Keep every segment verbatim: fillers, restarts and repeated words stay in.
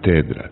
katedra.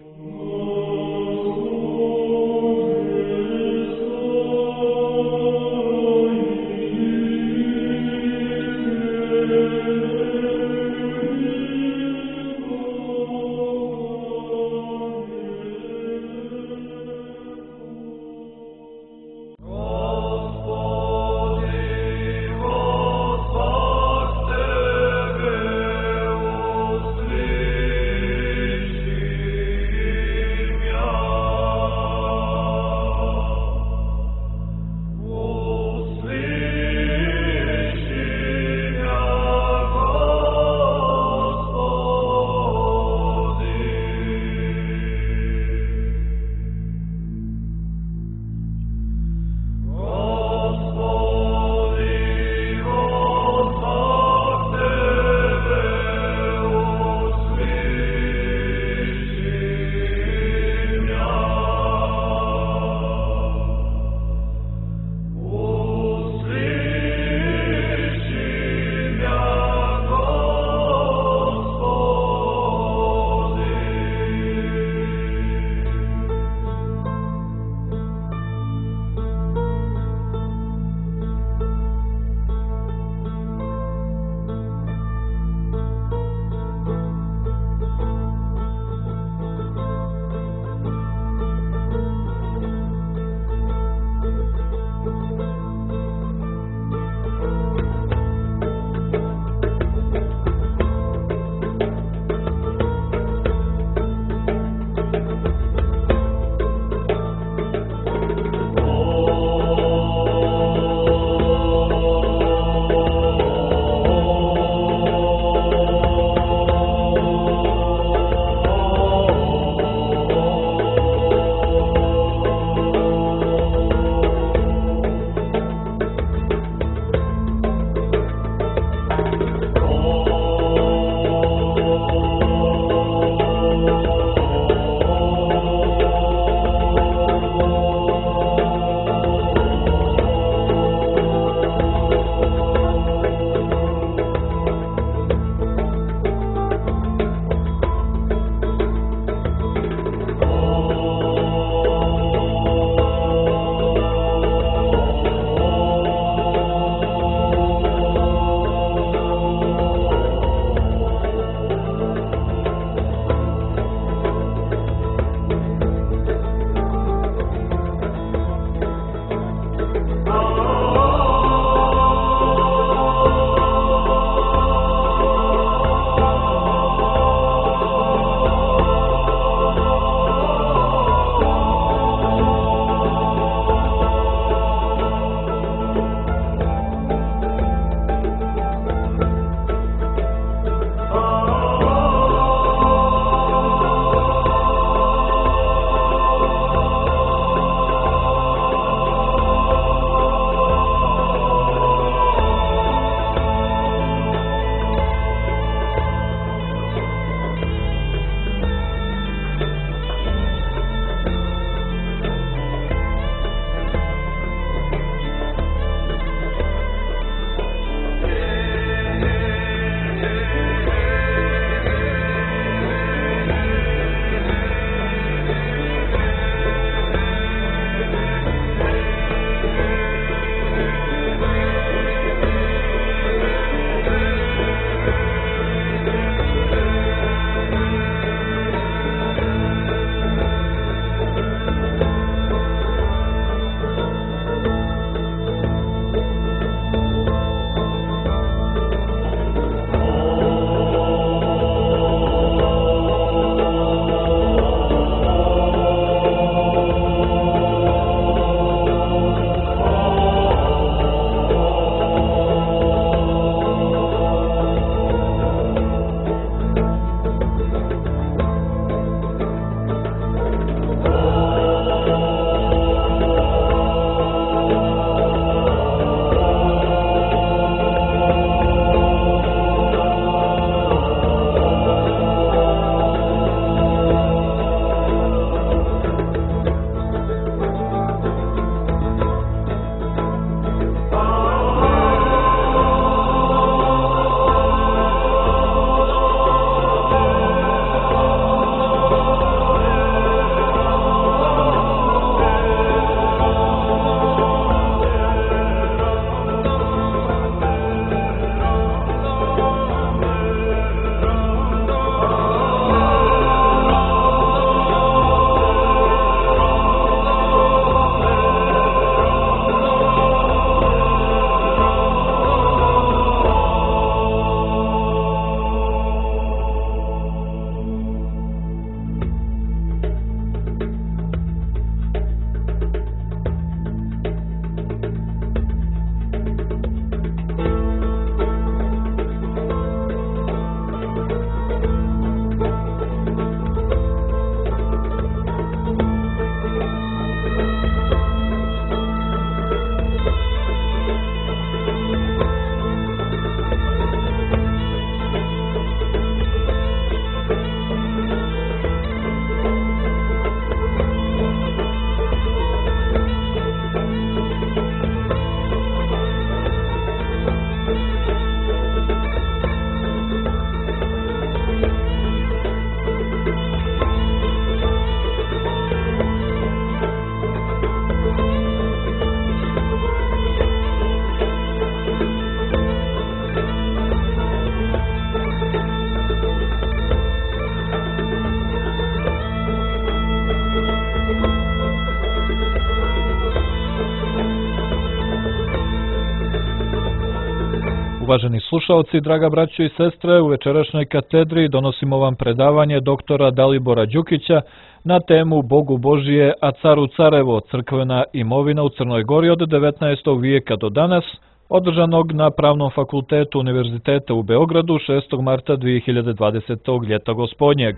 Uvaženi slušalci, draga braćo i sestre, u večerašnjoj katedri donosimo vam predavanje doktora Dalibora Đukića na temu Bogu Božije, a caru carevo, crkvena imovina u Crnoj Gori od devetnaestog vijeka do danas, održanog na Pravnom fakultetu Univerziteta u Beogradu šestog marta dvije hiljade dvadesetog ljeta gospodnjeg.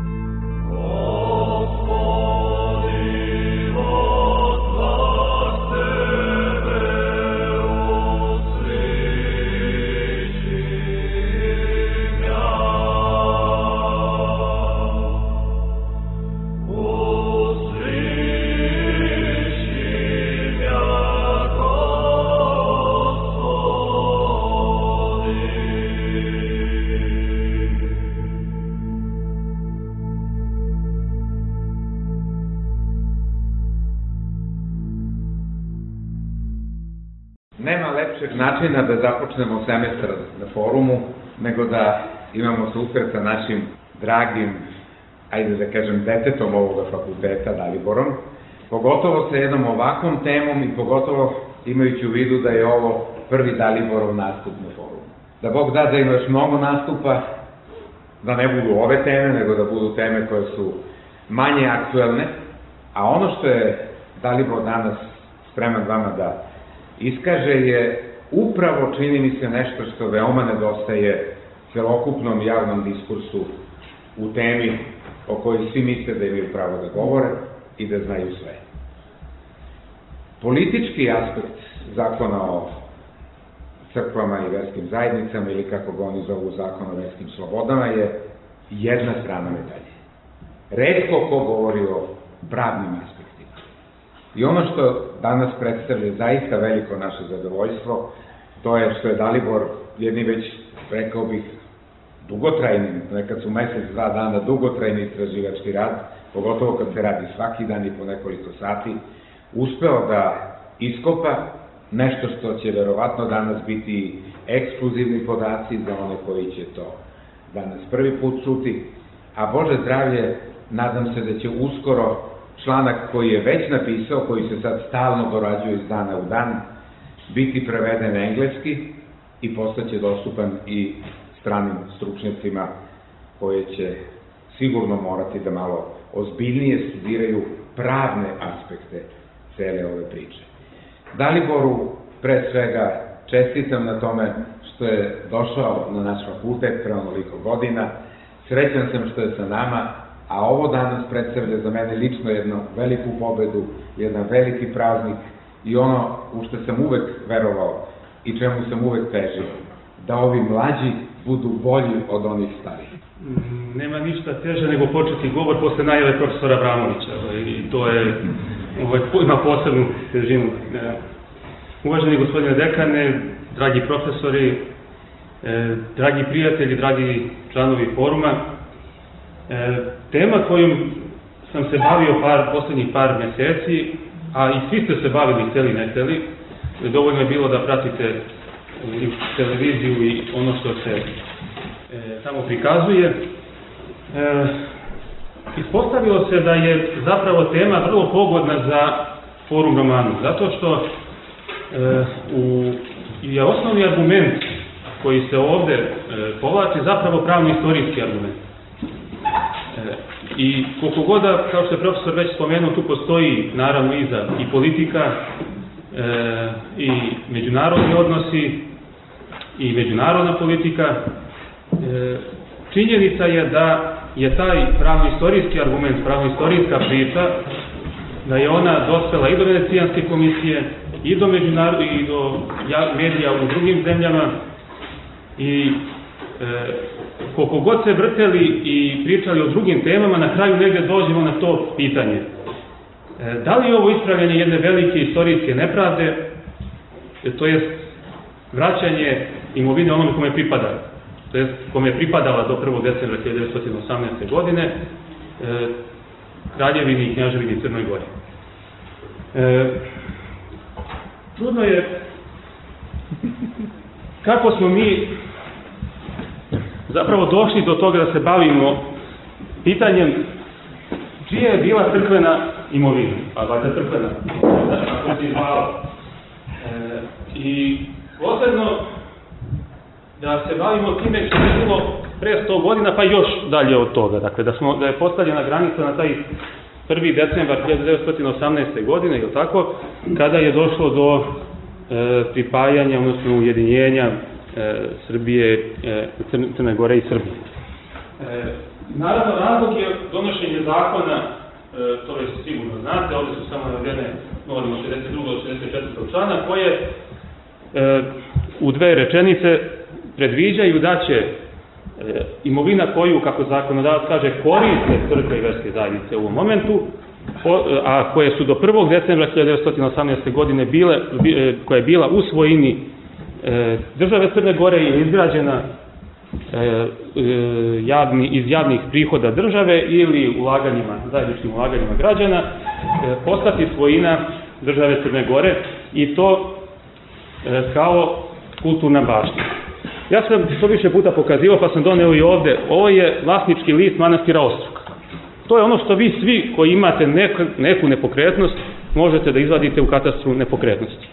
Nema lepšeg načina da započnemo semestar na forumu, nego da imamo susret sa našim dragim, ajde da kažem, detetom ovoga fakulteta, Daliborom, pogotovo sa jednom ovakvom temom i pogotovo imajući u vidu da je ovo prvi Daliborov nastup na forumu. Da Bog da da ima još mnogo nastupa, da ne budu ove teme, nego da budu teme koje su manje aktuelne, a ono što je Dalibor danas spreman vama da iskaže je upravo, čini mi se, nešto što veoma nedostaje celokupnom javnom diskursu u temi o kojoj svi misle da imaju pravo da govore i da znaju sve. Politički aspekt zakona o crkvama i verskim zajednicama, ili kako ga oni zovu zakon o verskim slobodama, je jedna strana medalje. Retko ko govori o pravnim aspektima. I ono što danas predstavlja zaista veliko naše zadovoljstvo, to je što je Dalibor jedni već, rekao bih, dugotrajni, nekad su mesec, dva dana dugotrajni istraživački rad, pogotovo kad se radi svaki dan i po nekoliko sati, uspeo da iskopa nešto što će verovatno danas biti ekskluzivni podaci za one koji će to danas prvi put čuti, a Bože zdravlje, nadam se da će uskoro članak koji je već napisao, koji se sad stalno dorađuje iz dana u dan, biti preveden na engleski i postaće dostupan i stranim stručnjacima koje će sigurno morati da malo ozbiljnije studiraju pravne aspekte cele ove priče. Daliboru pre svega čestitam na tome što je došao na naš fakultet pre onoliko godina, srećan sam što je sa nama, a ovo danas predstavlja za mene lično jednu veliku pobedu, jedan veliki praznik i ono u što sam uvek verovao i čemu sam uvek težio, da ovi mlađi budu bolji od onih starih. Nema ništa teže nego početi govor posle najave profesora Vramovića i to je, ovaj, ima posebnu težinu. Uvaženi gospodine dekane, dragi profesori, dragi prijatelji, dragi članovi foruma, E, tema kojom sam se bavio par, poslednjih par meseci, a i svi ste se bavili, hteli ne hteli, dovoljno je bilo da pratite i televiziju i ono što se e, tamo prikazuje. E, ispostavilo se da je zapravo tema vrlo pogodna za forum romanu, zato što e, u, je osnovni argument koji se ovde e, povlači zapravo pravno-istorijski argument. I koliko god, kao što je profesor već spomenuo, tu postoji naravno iza i politika, e, i međunarodni odnosi, i međunarodna politika, e, činjenica je da je taj pravno-istorijski argument, pravno-istorijska priča, da je ona dospela i do Venecijanske komisije, i do, i do medija u drugim zemljama, i e, koliko god se vrteli i pričali o drugim temama, na kraju negde dođemo na to pitanje. E, da li je ovo ispravljanje jedne velike istorijske nepravde, e, to jest vraćanje imovine onome kome pripada, to jest kome je pripadala do prvog decembra hiljade devetsto osamnaeste. godine, e, Kraljevini i Knjaževini Crnoj Gori. E, trudno je kako smo mi zapravo došli do toga da se bavimo pitanjem čija je bila crkvena imovina, pa valjda crkvena, znači kako se zvala. E, I posebno da se bavimo time što je bilo pre sto godina, pa još dalje od toga. Dakle, da, smo, da je postavljena granica na taj prvi decembar hiljadu devetsto osamnaeste. godine, ili tako, kada je došlo do e, pripajanja, odnosno ujedinjenja e, Srbije, e, Crne Gore i Srbije. E, naravno, razlog je donošenje zakona, e, to već sigurno znate, ovdje su samo navedene, govorimo šezdeset drugog do šezdeset četvrtog člana, koje e, u dve rečenice predviđaju da će e, imovina koju, kako zakonodavac kaže, koriste crkve i verske zajednice u ovom momentu, po, a koje su do prvog decembra hiljadu devetsto osamnaeste. godine bile, e, koja je bila u svojini e, države Crne Gore i izgrađena e, e, javni, iz javnih prihoda države ili ulaganjima, zajedničkim ulaganjima građana, e, postati svojina države Crne Gore i to e, kao kulturna baština. Ja sam to više puta pokazivao, pa sam doneo i ovde. Ovo je vlasnički list manastira Ostrog. To je ono što vi svi koji imate neku, neku nepokretnost možete da izvadite u katastru nepokretnosti.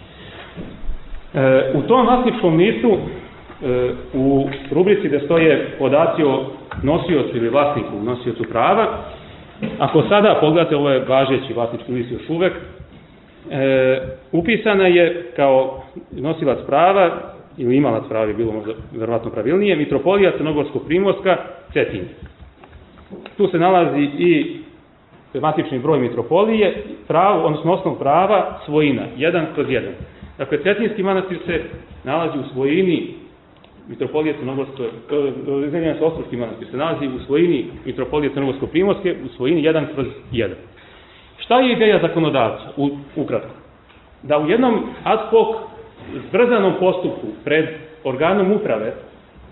E, u tom vlasničkom listu, e, u rubrici gde stoje podaci o nosiocu ili vlasniku, nosiocu prava, ako sada pogledate, ovo je važeći vlasnički list još uvek, e, upisana je kao nosilac prava ili imalac prava, bi bilo možda verovatno pravilnije, mitropolija Crnogorsko-Primorska Cetinje. Tu se nalazi i matični broj mitropolije, pravo, odnosno osnov prava, svojina, jedan kroz jedan. Dakle, Cetinjski manastir se nalazi u svojini mitropolije Crnogorsko, izvinjavam se, Ostrogski manastir se nalazi u svojini mitropolije Crnogorsko-Primorske, u svojini jedan kroz jedan. Šta je ideja zakonodavca, u, ukratko? Da u jednom ad hoc zbrzanom postupku pred organom uprave e,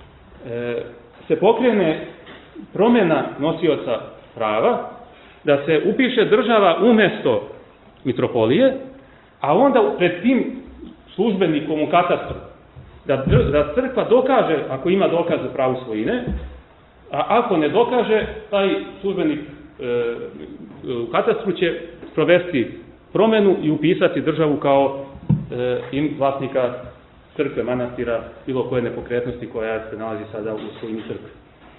se pokrene promjena nosioca prava, da se upiše država umesto mitropolije, a onda pred tim službenikom u katastru da, da crkva dokaže, ako ima dokaz o pravu svojine, a ako ne dokaže, taj službenik e, u katastru će provesti promjenu i upisati državu kao im vlasnika crkve, manastira, bilo koje nepokretnosti koja se nalazi sada u svojini crkve.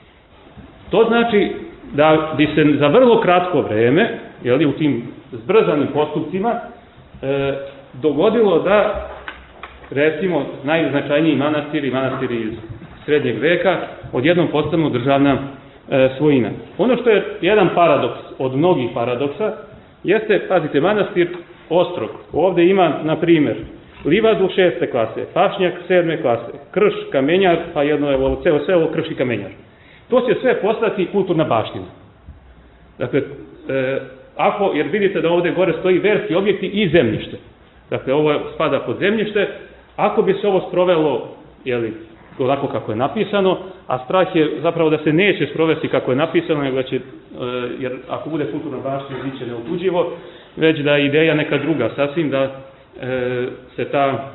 To znači da bi se za vrlo kratko vreme, jeli, u tim zbrzanim postupcima, e, dogodilo da, recimo, najznačajniji manastiri, manastiri iz srednjeg veka, odjednom postanu državna e, svojina. Ono što je jedan paradoks od mnogih paradoksa, jeste, pazite, manastir Ostrog, ovde ima, na primjer, livadu šeste klase, pašnjak sedme klase, krš, kamenjar, pa jedno je ovo ceo selo krš i kamenjar. To će sve postati kulturna baština. Dakle, e, ako, jer vidite da ovde gore stoji verski objekti i zemljište. Dakle, ovo spada pod zemljište. Ako bi se ovo sprovelo, jeli, onako kako je napisano, a strah je zapravo da se neće sprovesti kako je napisano, nego da će, e, jer ako bude kulturna baština, bit će neotuđivo, već da je ideja neka druga sasvim, da e, se ta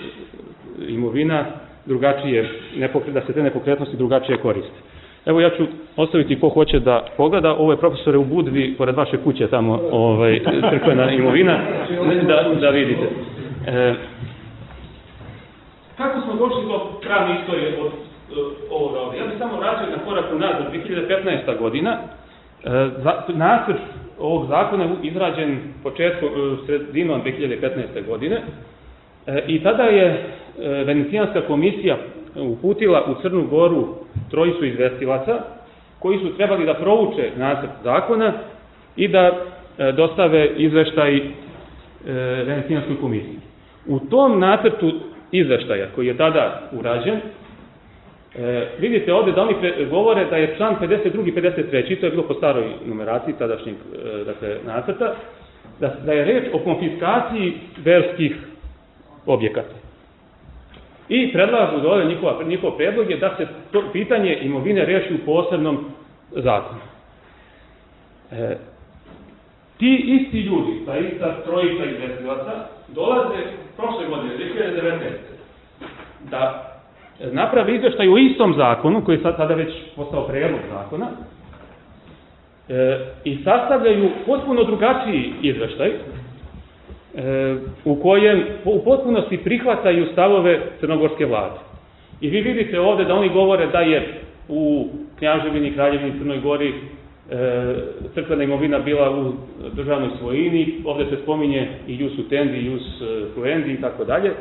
imovina drugačije, da se te nepokretnosti drugačije koriste. Evo, ja ću ostaviti ko hoće da pogleda. Ovo je, profesore, u Budvi, pored vaše kuće tamo, ovaj, crkvena imovina, da, da vidite. E, kako smo došli do pravne istorije od ovoga ovdje? Ja bih samo vraćao na korak unazad, dve hiljade petnaesta. godina. E, za, nacrt ovog zakona je izrađen početkom, sredinom dve hiljade petnaeste. godine e, i tada je e, Venecijanska komisija uputila u Crnu Goru trojicu izvestilaca koji su trebali da prouče nacrt zakona i da e, dostave izveštaj e, Venecijanskoj komisiji. U tom nacrtu izveštaja koji je tada urađen, e, vidite ovdje da oni pre, govore da je član pedeset drugi i pedeset treći, to je bilo po staroj numeraciji tadašnjeg e, dakle, nacrta, da, da je reč o konfiskaciji verskih objekata. I predlažu da ovdje njihova, njihov predlog je da se to pitanje imovine reši u posebnom zakonu. E, ti isti ljudi, ta ista trojica izvestilaca, dolaze prošle godine, dve hiljade devetnaeste. da naprave izveštaj o istom zakonu, koji je sad tada već postao prijedlog zakona, e, i sastavljaju potpuno drugačiji izveštaj, u kojem u potpunosti prihvataju stavove crnogorske vlade. I vi vidite ovde da oni govore da je u Kneževini, Kraljevini, Crnoj Gori crkvena imovina bila u državnoj svojini, ovde se spominje i jus utendi, jus fluendi i tako dalje.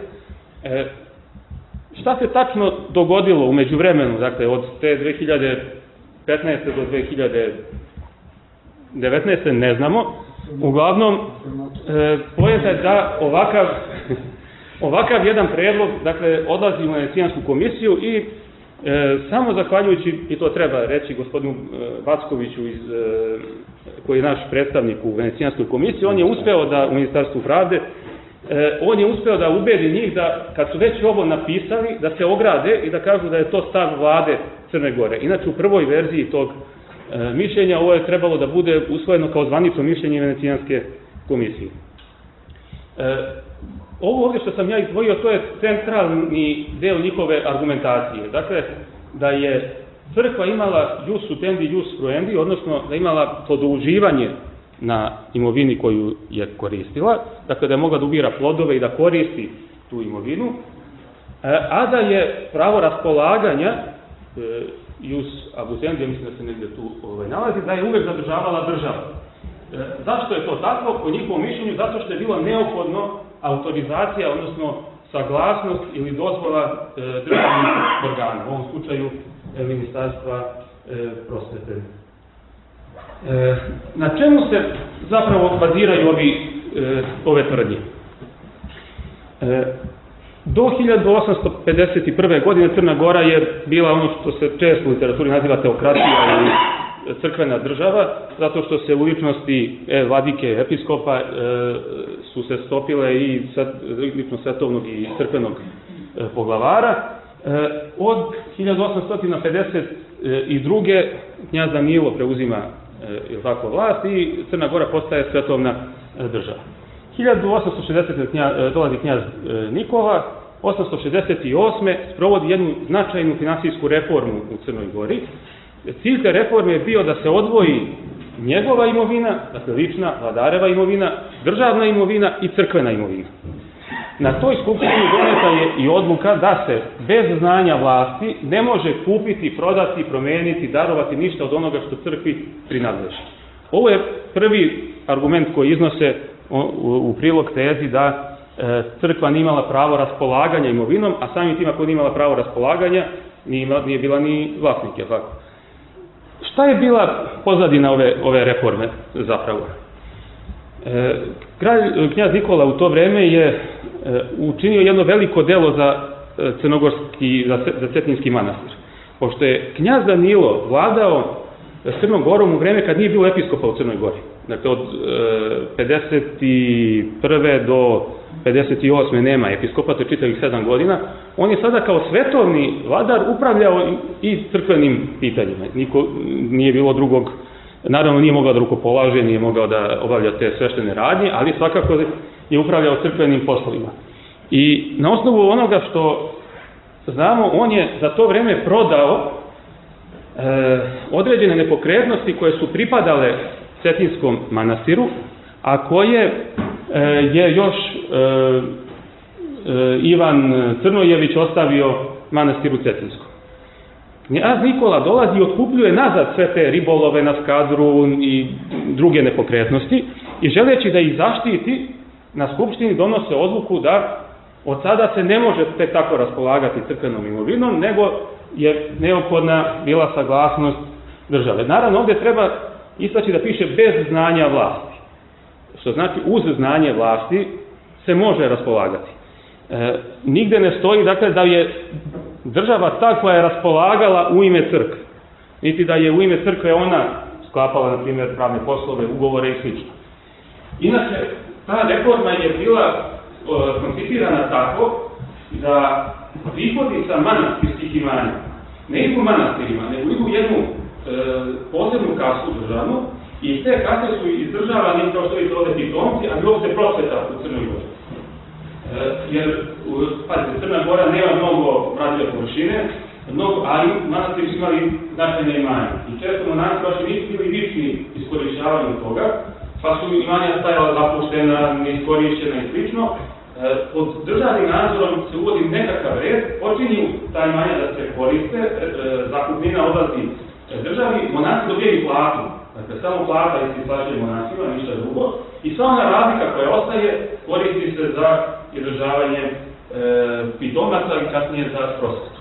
Šta se tačno dogodilo u međuvremenu, dakle od te dve hiljade petnaeste do dve hiljade devetnaeste ne znamo. Uglavnom, pojenta je da ovakav, ovakav jedan predlog, dakle, odlazi u Venecijansku komisiju i E, samo zahvaljujući, i to treba reći gospodinu Vackoviću, iz, e, koji je naš predstavnik u Venecijanskoj komisiji, on je uspeo da, u Ministarstvu pravde, e, on je uspeo da ubedi njih da, kad su već ovo napisali, da se ograde i da kažu da je to stav vlade Crne Gore. Inače, u prvoj verziji tog e, mišljenja ovo je trebalo da bude usvojeno kao zvanično mišljenje Venecijanske komisije. E, Ovo ovdje što sam ja izdvojio, to je centralni deo njihove argumentacije. Dakle, da je crkva imala jus utendi, jus fluendi, odnosno da je imala produživanje na imovini koju je koristila, dakle da je mogla da ubira plodove i da koristi tu imovinu, a da je pravo raspolaganja, jus abutendi, ja mislim da se negdje tu ovaj, nalazi, da je uvek zadržavala država. Zašto je to tako? Po njihovom mišljenju, zato što je bilo neophodno autorizacija, odnosno saglasnost ili dozvola e, državnih organa, u ovom slučaju e, Ministarstva e, prosvete. E, na čemu se zapravo baziraju ovi, e, ove tvrdnje? E, do hiljadu osamsto pedeset prve. godine Crna Gora je bila ono što se često u literaturi naziva teokratija ili crkvena država, zato što se u ličnosti e, vladike, episkopa e, su se stopile i svet, lično svetovnog i crkvenog e, poglavara. E, od hiljadu osamsto pedeset druge. knjaz Danilo preuzima e, tako, vlast i Crna Gora postaje svetovna e, država. hiljadu osamsto šezdesete. Knja, e, dolazi knjaz e, Nikola, osamsto šezdeset osme. sprovodi jednu značajnu finansijsku reformu u Crnoj Gori. Cilj te reforme je bio da se odvoji njegova imovina, dakle lična, vladareva imovina, državna imovina i crkvena imovina. Na toj skupštini doneta je i odluka da se bez znanja vlasti ne može kupiti, prodati, promeniti, darovati ništa od onoga što crkvi prinadleži. Ovo je prvi argument koji iznose u prilog tezi da crkva nije imala pravo raspolaganja imovinom, a samim tim ako nije imala pravo raspolaganja, nije bila ni vlasnik, je tako? Šta je bila pozadina ove, ove reforme zapravo? E, kralj, knjaz Nikola u to vreme je e, učinio jedno veliko delo za e, crnogorski, za, za Cetinjski manastir. Pošto je knjaz Danilo vladao Crnom Gorom u vreme kad nije bilo episkopa u Crnoj Gori. Dakle, od e, pedeset prve. do pedeset osme. nema episkopa, to je čitavih sedam godina. On je sada kao svetovni vladar upravljao i crkvenim pitanjima. Niko, nije bilo drugog, naravno nije mogao da rukopolaže, nije mogao da obavlja te sveštene radnje, ali svakako je upravljao crkvenim poslovima. I na osnovu onoga što znamo, on je za to vreme prodao e, određene nepokretnosti koje su pripadale Cetinskom manastiru, a koje e, je još e, e, Ivan Crnojević ostavio manastiru Cetinskom. Knjaz Nikola dolazi i otkupljuje nazad sve te ribolove na Skadru i druge nepokretnosti i želeći da ih zaštiti, na skupštini donose odluku da od sada se ne može tek tako raspolagati crkvenom imovinom, nego je neophodna bila saglasnost države. Naravno, ovdje treba istaći da piše bez znanja vlasti, što znači uz znanje vlasti se može raspolagati. E, nigde ne stoji, dakle, da je država ta koja je raspolagala u ime crkve, niti da je u ime crkve ona sklapala, na primjer, pravne poslove, ugovore i sl. Inače, ta reforma je bila o, koncipirana tako da prihodi sa manastirskih imanja ne idu manastirima, nego idu jednu e, posebnu kasu državnu i te kase su izdržavane kao što vidite ovdje pitomci, a bilo se prosveta u Crnoj Gori. E, jer, pazite, Crna Gora nema mnogo radije površine, mnogo, ali manastiri su imali značajne imanja. I često monasi baš nisu bili vični iskorišćavanju toga, pa su imanja stajala zapuštena, neiskorišćena i slično. pod državnim nadzorom se uvodi nekakav red, počinju ta imanja da se koriste, zakupnina odlazi državi, monasi dobijaju platu, dakle samo plata i se isplaćuje monasima, ništa drugo, i sva ona razlika koja ostaje koristi se za izdržavanje e, pitomaca i kasnije za prosvetu.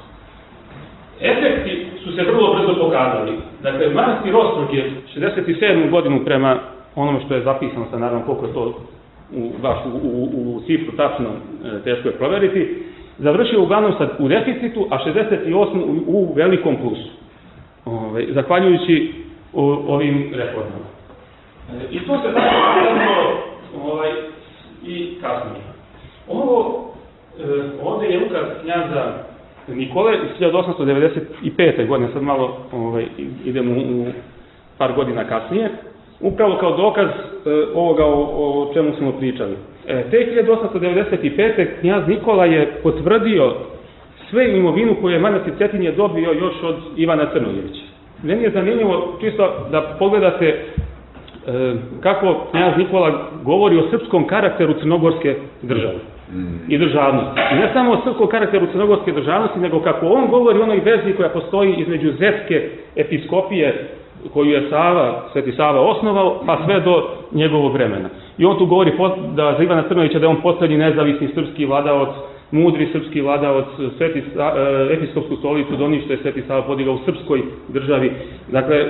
Efekti su se vrlo brzo pokazali. Dakle, manastir Ostrog je šezdeset sedmu godinu prema onome što je zapisano, sad naravno koliko je to u, baš u, u, u cifru tačno e, teško je proveriti, završio uglavnom sad u deficitu, a šezdeset osmu u, u velikom plusu. Ove, zahvaljujući o, ovim reformama. E, I to se tako pokazalo ovaj, i kasnije. Ovo, e, ovdje je ukaz knjaza Nikole iz hiljadu osamsto devedeset pete. godine, sad malo ovaj, idemo u par godina kasnije, upravo kao dokaz e, ovoga o, o čemu smo pričali. E, te hiljadu osamsto devedeset pete. knjaz Nikola je potvrdio sve imovinu koju je manastir Cetinje dobio još od Ivana Crnojevića. Meni je zanimljivo čisto da pogledate e, kako knjaz Nikola govori o srpskom karakteru crnogorske države i državnosti. I ne samo o srpskom karakteru crnogorske državnosti, nego kako on govori o onoj vezi koja postoji između Zetske episkopije koju je Sava, Sveti Sava osnovao, pa sve do njegovog vremena. I on tu govori da za Ivana Crnojevića da je on poslednji nezavisni srpski vladaoc, mudri srpski vladaoc, Sveti, e, episkopsku stolicu doni što je Sveti Sava podigao u srpskoj državi. Dakle, e,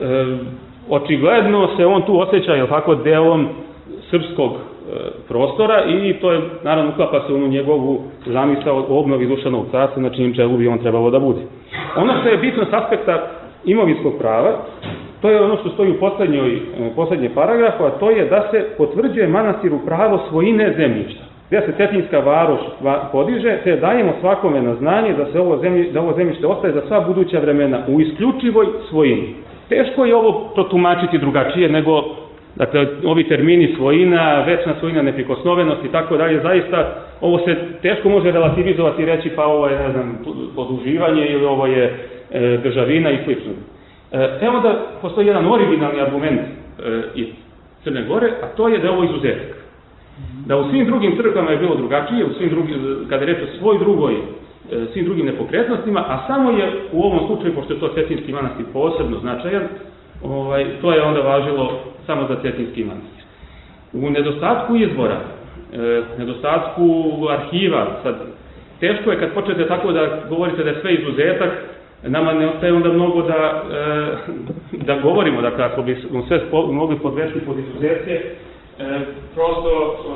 očigledno se on tu osjeća, jel tako, delom srpskog e, prostora i to je, naravno, uklapa se u njegovu zamisao o obnovi dušanog carstva, na čijim čelu bi on trebalo da bude. Ono što je bitno s aspekta imovinskog prava, to je ono što stoji u poslednjoj, poslednjem paragrafu, a to je da se potvrđuje manastiru pravo svojine zemljišta, gdje se Cetinjska varoš podiže, te dajemo svakome na znanje da se ovo, zemlji, da ovo zemljište ostaje za sva buduća vremena u isključivoj svojini. Teško je ovo protumačiti drugačije nego, dakle, ovi termini svojina, večna svojina, neprikosnovenost i tako dalje, zaista ovo se teško može relativizovati i reći pa ovo je, ne znam, poduživanje ili ovo je e, državina i slično. E, evo da postoji jedan originalni argument e, iz Crne Gore, a to je da je ovo izuzetak. Da u svim drugim crkvama je bilo drugačije, u svim drugim, kada je reč o svoj drugoj, svim drugim nepokretnostima, a samo je u ovom slučaju, pošto je to Cetinjski manastir posebno značajan, ovaj, to je onda važilo samo za Cetinjski manastir. U nedostatku izbora, e, nedostatku arhiva, sad, teško je kad počnete tako da govorite da je sve izuzetak, nama ne ostaje onda mnogo da, e, da govorimo, dakle, ako bi sve mogli podvesti pod izuzetke, E, prosto,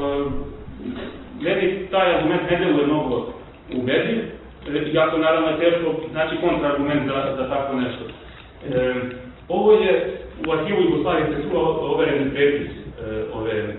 e, meni taj argument ne deluje mnogo ubedljiv, e, jako naravno je teško znači kontraargument za, za tako nešto. E, ovo je u arhivu Jugoslavije se čuo overeni prepis e, ove e,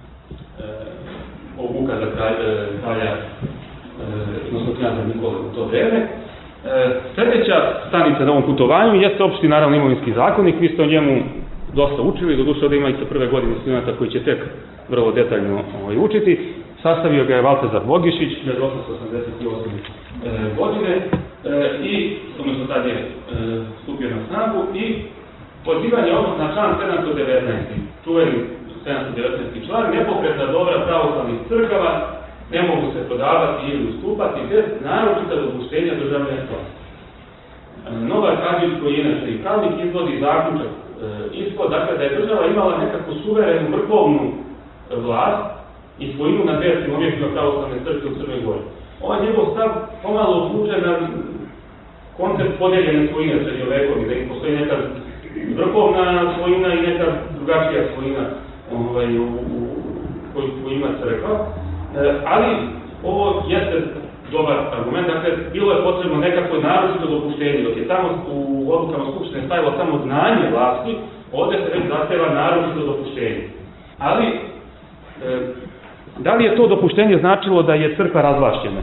ovog ukaza kralja, e, odnosno knjaza Nikole u to vreme. E, sljedeća stanica na ovom putovanju jeste opšti naravno imovinski zakonik, vi ste o njemu dosta učili, doduše ovdje ima i sa prve godine studenta koji će tek vrlo detaljno ovaj, učiti. Sastavio ga je Valtazar Bogišić hiljadu osamsto osamdeset osme. E, godine e, i, odnosno tad je e, stupio na snagu i pozivanje odnos na član sedamsto devetnaest. Čuveni sedamsto devetnaesti član, nepokretna dobra pravoslavnih crkava ne mogu se prodavati ili ustupati bez naročita dopuštenja državne vlasti. E, Novar Kađić koji inače i pravnik izvodi zaključak ispod, dakle, da je država imala nekakvu suverenu vrhovnu vlast i svojinu na verskim objektima pravoslavne crkve u Crnoj Gori. Ovaj njegov stav pomalo upuče na koncept podeljene svojine srednjovekovne, da im postoji neka vrhovna svojina i neka drugačija svojina ovaj, u, u, koju, koju ima crkva. E, ali ovo jeste dobar argument, dakle, bilo je potrebno nekako naročito dopuštenje, dok je tamo u odlukama Skupštine stavilo samo znanje vlasti, ovdje se već zahteva naročito dopuštenje. Ali, e, da li je to dopuštenje značilo da je crkva razvlašćena?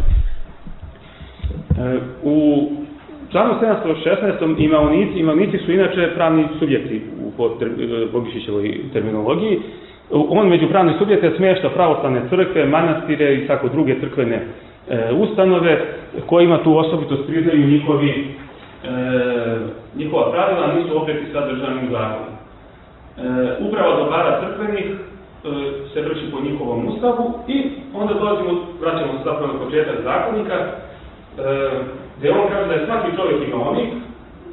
E, u članu sedamsto šesnaestom imaonici, imaonici su inače pravni subjekti u Bogišićevoj terminologiji. On među pravni subjekte smješta pravoslavne crkve, manastire i tako druge crkvene E, ustanove kojima tu osobitost priznaju njihovi, e, njihova pravila, nisu opreti sa državnim zakonom. E, uprava dobara crkvenih e, se vrši po njihovom ustavu i onda dolazimo, vraćamo se zapravo na početak zakonika, e, gdje on kaže da je svaki čovjek imovnik e,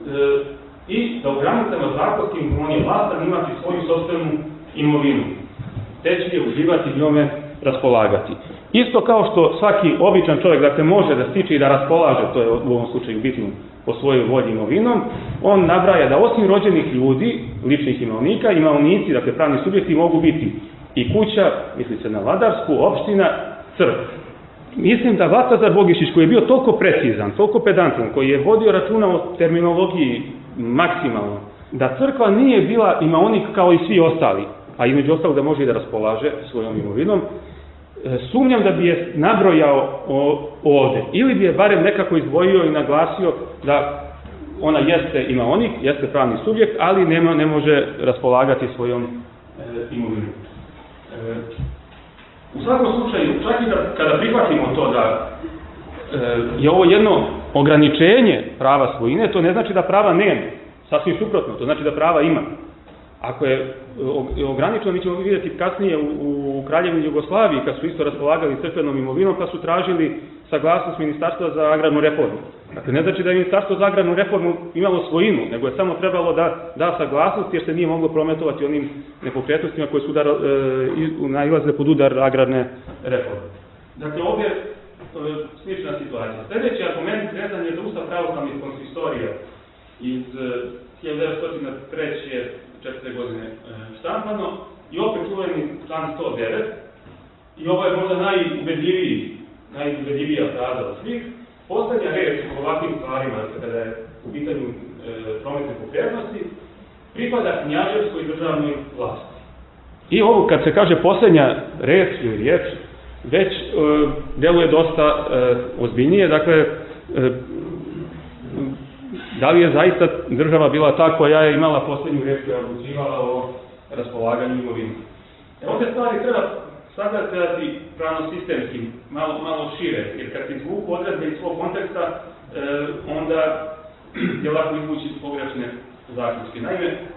i da u granicama zakonskim on je vlastan imati svoju sopstvenu imovinu, te će je uživati i njome raspolagati. Isto kao što svaki običan čovjek dakle, može da stiče i da raspolaže, to je u ovom slučaju bitno po svojoj volji imovinom, on nabraja da osim rođenih ljudi, ličnih imovnika, imovnici, dakle pravni subjekti mogu biti i kuća, misli se na Vladarsku, opština, crkva. Mislim da Valtazar Bogišić, koji je bio toliko precizan, toliko pedantan, koji je vodio računa o terminologiji maksimalno, da crkva nije bila imovnik kao i svi ostali, a između ostalog da može i da raspolaže svojom imovinom, sumnjam da bi je nabrojao ovdje. Ili bi je barem nekako izdvojio i naglasio da ona jeste imovnik, jeste pravni subjekt, ali nema, ne može raspolagati svojom e, imovinom. E, u svakom slučaju, čak i da, kada prihvatimo to da e, je ovo jedno ograničenje prava svojine, to ne znači da prava nema. Sasvim suprotno, to znači da prava ima. Ako je ograničeno, mi ćemo vidjeti kasnije u, u Kraljevini Jugoslaviji, kad su isto raspolagali crkvenom imovinom, pa su tražili saglasnost Ministarstva za agrarnu reformu. Dakle, ne znači da je Ministarstvo za agrarnu reformu imalo svojinu, nego je samo trebalo da da saglasnost, jer se nije moglo prometovati onim nepokretnostima koje su udar, e, nailazile pod udar agrarne reforme. Dakle, ovdje je slična situacija. Sljedeći argument vezan je za Ustav pravoslavnih konsistorija iz hiljadu devetsto treće četiri godine štampano i opet čuveni član sto devet i ovo je možda najubedljiviji, najubedljivija fraza od svih. Poslednja reč u ovakvim stvarima, kada je u pitanju e, prometne pokretnosti, pripada knjaževskoj državnoj vlasti. I ovo kad se kaže poslednja reč ili riječ, već e, deluje dosta e, ozbiljnije, dakle, e, da li je zaista država bila ta koja je imala posljednju reč koja je odlučivala o raspolaganju imovinom. E ovdje stvari treba sagledati pravno-sistemski, malo, malo šire, jer kad se izvuku odredbe iz svog konteksta, e, onda je lako izvući pogrešne zaključke. Naime, e,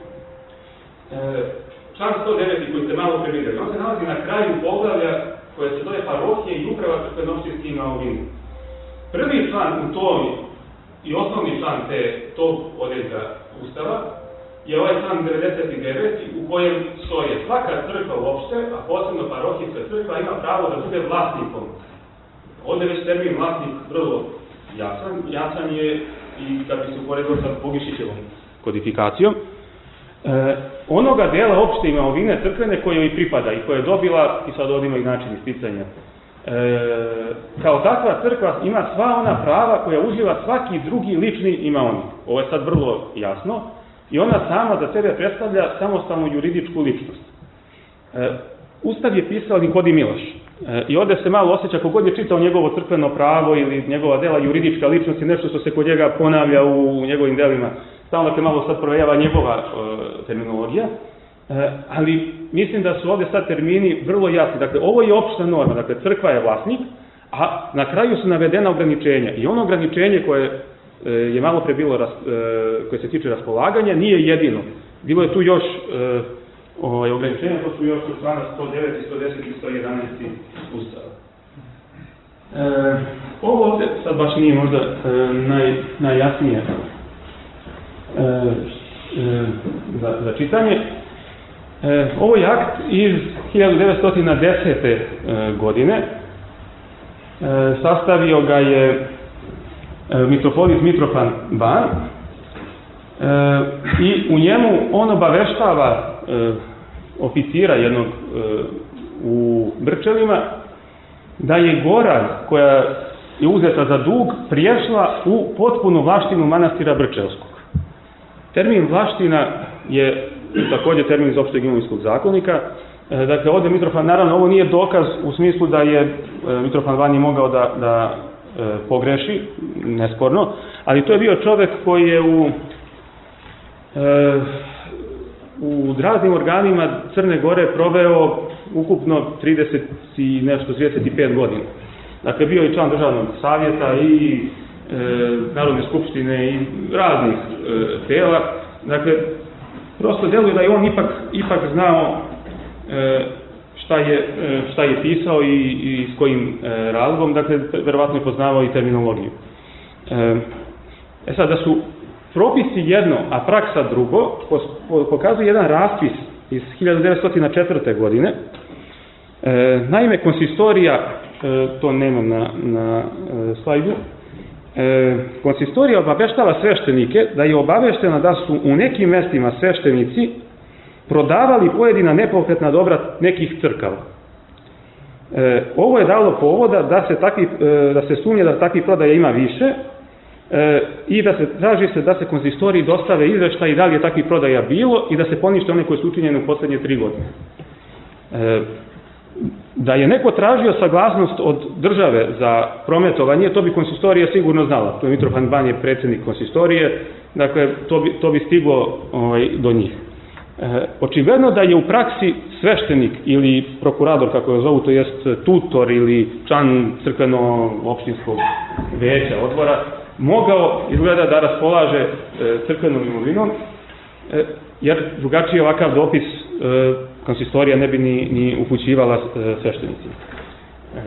član sto devet koji ste malo previdjeli, on se nalazi na kraju poglavlja koje se zove parohije i uprava crkveno-opštinske imovine. Prvi član u toj i osnovni član te, tog odredba Ustava je ovaj član devedeset devet u kojem stoje svaka crkva uopšte, a posebno parohijska crkva, ima pravo da bude vlasnikom. Ovdje već termin vlasnik vrlo jasan, jasan je i kad bi se uporedio sa Bogišićevom kodifikacijom. E, onoga dela opšte imovine crkvene koje joj pripada i koje je dobila, i sad ovdje ima i način isticanja, E, kao takva crkva ima sva ona prava koja uživa svaki drugi lični imovnik. Ovo je sad vrlo jasno. I ona sama za sebe predstavlja samostalnu juridičku ličnost. E, Ustav je pisao Nikodem Miloš. E, I ovdje se malo osjeća, kogod je čitao njegovo crkveno pravo ili njegova dela juridička ličnost i nešto što se kod njega ponavlja u njegovim delima. Stalno se malo sad provejava njegova e, terminologija. E, ali mislim da su ovdje sad termini vrlo jasni. Dakle, ovo je opšta norma. Dakle, crkva je vlasnik, a na kraju su navedena ograničenja. I ono ograničenje koje e, je malo pre bilo, ras, e, koje se tiče raspolaganja, nije jedino. Bilo je tu još e, ovaj, ograničenja, to su još u člana sto devet, sto deset i sto jedanaest Ustava. E, ovo ovdje sad baš nije možda e, naj, najjasnije e, e, za, za čitanje. E, ovo je akt iz hiljadu devetsto desete. E, godine. E, sastavio ga je e, mitropolit Mitrofan Ban e, i u njemu on obaveštava e, oficira jednog e, u Brčevima da je gora koja je uzeta za dug priješla u potpunu vlaštinu manastira Brčevskog. Termin vlaština je također termin iz opšteg imovinskog zakonika. E, dakle, ovdje Mitrofan, naravno, ovo nije dokaz u smislu da je e, Mitrofan Ban je mogao da, da e, pogreši, nesporno, ali to je bio čovjek koji je u e, u raznim organima Crne Gore proveo ukupno trideset i nešto, trideset pet godina. Dakle, bio je član državnog savjeta i e, Narodne skupštine i raznih e, tela. Dakle, prosto djeluje da je on ipak, ipak znao e, šta je, šta je pisao i, i s kojim razlogom, dakle, verovatno je poznavao i terminologiju. E sad, da su propisi jedno, a praksa drugo, pokazuje jedan raspis iz hiljadu devetsto četvrte. godine. E, naime, konsistorija, e, to nemam na, na e, slajdu, e, konsistorija obaveštava sveštenike da je obaveštena da su u nekim mestima sveštenici prodavali pojedina nepokretna dobra nekih crkava. E, ovo je dalo povoda da se, takvi, e, da se sumnje da takvih prodaja ima više, E, i da se traži se da se konsistoriji dostave izveštaj i da li je takvih prodaja bilo i da se ponište one koje su učinjene u poslednje tri godine. E, da je neko tražio saglasnost od države za prometovanje, to bi konsistorija sigurno znala. To je Mitrofan Ban je predsjednik konsistorije, dakle to bi, to bi stiglo ovaj, do njih. E, očigledno da je u praksi sveštenik ili prokurador, kako je zovu, to jest tutor ili član crkveno-opštinskog veća, odbora, mogao izgleda da raspolaže e, crkvenom imovinom, e, jer drugačije ovakav dopis e, konsistorija ne bi ni, ni upućivala e, sveštenicima. E.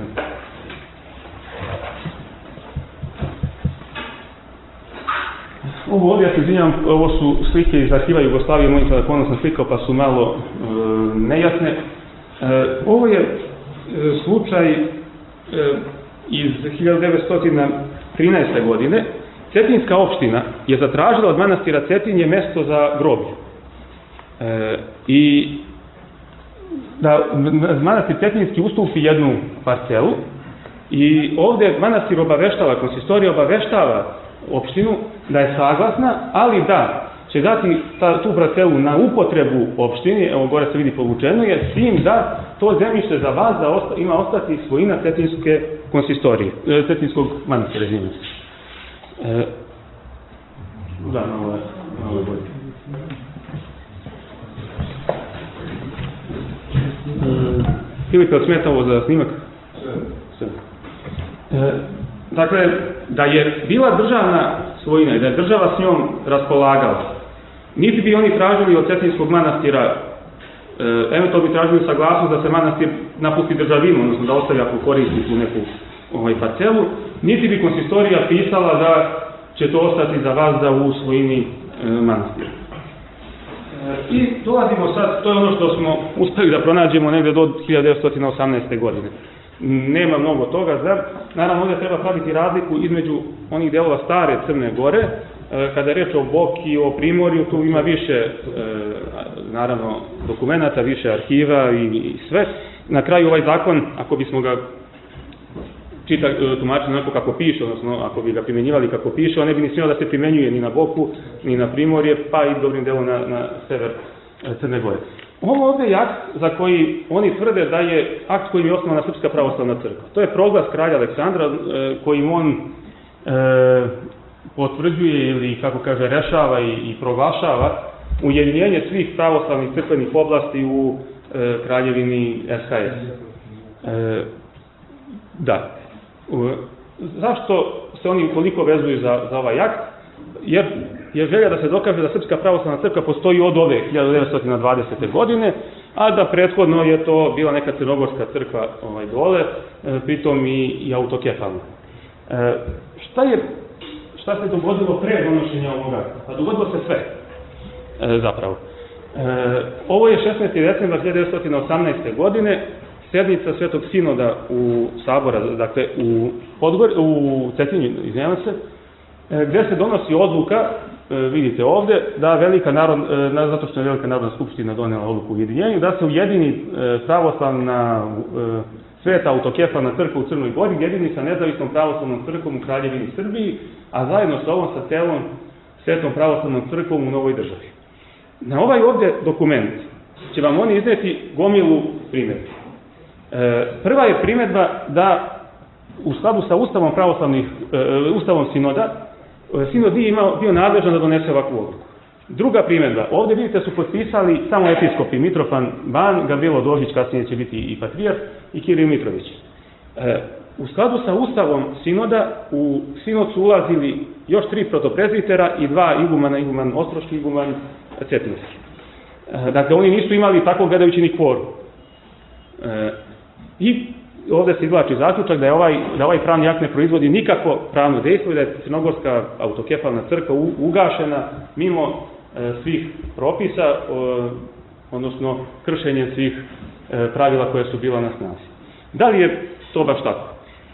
Ovo ovdje, ja se izvinjam, ovo su slike iz arhiva Jugoslavije, mojim telefonom sam slikao pa su malo e, nejasne. E, ovo je e, slučaj e, iz hiljadu devetsto trinaeste. godine. Cetinjska opština je zatražila od manastira Cetinje mesto za groblje. E, I da manastir Cetinjski ustupi jednu parcelu i ovdje manastir obaveštava, konsistorija obaveštava opštinu da je saglasna, ali da će dati ta, tu parcelu na upotrebu opštini, evo gore se vidi povučeno je, s tim da to zemljište za vas da osta, ima ostati svojina Cetinjske konsistorije, Cetinjskog manastira, izvinjam se. E, da, malo je, malo je bolje. E, Filip, je smeta ovo za snimak? Sve. E, dakle, da je bila državna svojina i da je država s njom raspolagala, niti bi oni tražili od Cetinjskog manastira, e, eventualno bi tražili saglasnost da se manastir napusti državinu, odnosno da ostavi ako koristi tu neku ovaj, parcelu, niti bi konsistorija pisala da će to ostati za vas da u svojini e, manastira. E, I dolazimo sad, to je ono što smo uspeli da pronađemo negde do hiljadu devetsto osamnaeste. godine. Nema mnogo toga, zar? Naravno, ovdje treba praviti razliku između onih delova stare Crne Gore, e, kada je reč o Boki i o Primorju, tu ima više, e, naravno, dokumenata, više arhiva i, i sve. Na kraju ovaj zakon, ako bismo ga čita, tumačili onako kako piše, odnosno ako bi ga primjenjivali kako piše, on ne bi ni smio da se primenjuje ni na Boku, ni na Primorje, pa i dobrim delom na, na sever Crne Gore. Ovo ovdje je akt za koji oni tvrde da je akt kojim je osnovana Srpska pravoslavna crkva. To je proglas kralja Aleksandra e, kojim on e, potvrđuje ili, kako kaže, rešava i, i proglašava ujedinjenje svih pravoslavnih crkvenih oblasti u e, kraljevini S H S. E, da. U, zašto se oni ukoliko vezuju za, za ovaj akt? Jer je želja da se dokaže da Srpska pravoslavna crkva postoji od ove hiljadu devetsto dvadesete. godine, a da prethodno je to bila neka crnogorska crkva ovaj, dole, e, pritom i, i autokefalna. E, šta je, šta se dogodilo pre donošenja ovoga akta? Pa dogodilo se sve, e, zapravo. E, ovo je šesnaesti decembar hiljadu devetsto osamnaeste. godine, sednica Svetog Sinoda u Sabora, dakle u, Podgor, u Cetinju, izvinjavam se, gdje se donosi odluka, vidite ovdje, da velika narod, zato što je Velika narodna skupština donela odluku u ujedinjenju, da se ujedini pravoslavna sveta autokefalna crkva u Crnoj Gori, jedini sa nezavisnom pravoslavnom crkvom u Kraljevini Srbiji, a zajedno sa ovom sa celom svetom pravoslavnom crkvom u novoj državi. Na ovaj ovdje dokument će vam oni izneti gomilu primjedbi. Prva je primjedba da u skladu sa Ustavom pravoslavnih, Ustavom Sinoda, Sinod je imao, bio nadležan da donese ovakvu odluku. Druga primjedba, ovdje vidite su potpisali samo episkopi Mitrofan Ban, Gavrilo Dožić, kasnije će biti i patrijarh, i Kiril Mitrović. E, u skladu sa Ustavom Sinoda, u Sinod su ulazili još tri protoprezbitera i dva igumana, iguman Ostroški, iguman Cetinjski. E, dakle, oni nisu imali tako gledajući ni kvorum. I ovdje se izvlači zaključak da je ovaj, da ovaj pravni akt ne proizvodi nikako pravno dejstvo i da je Crnogorska autokefalna crkva ugašena mimo svih propisa, odnosno kršenjem svih pravila koje su bila na snazi. Da li je to baš tako?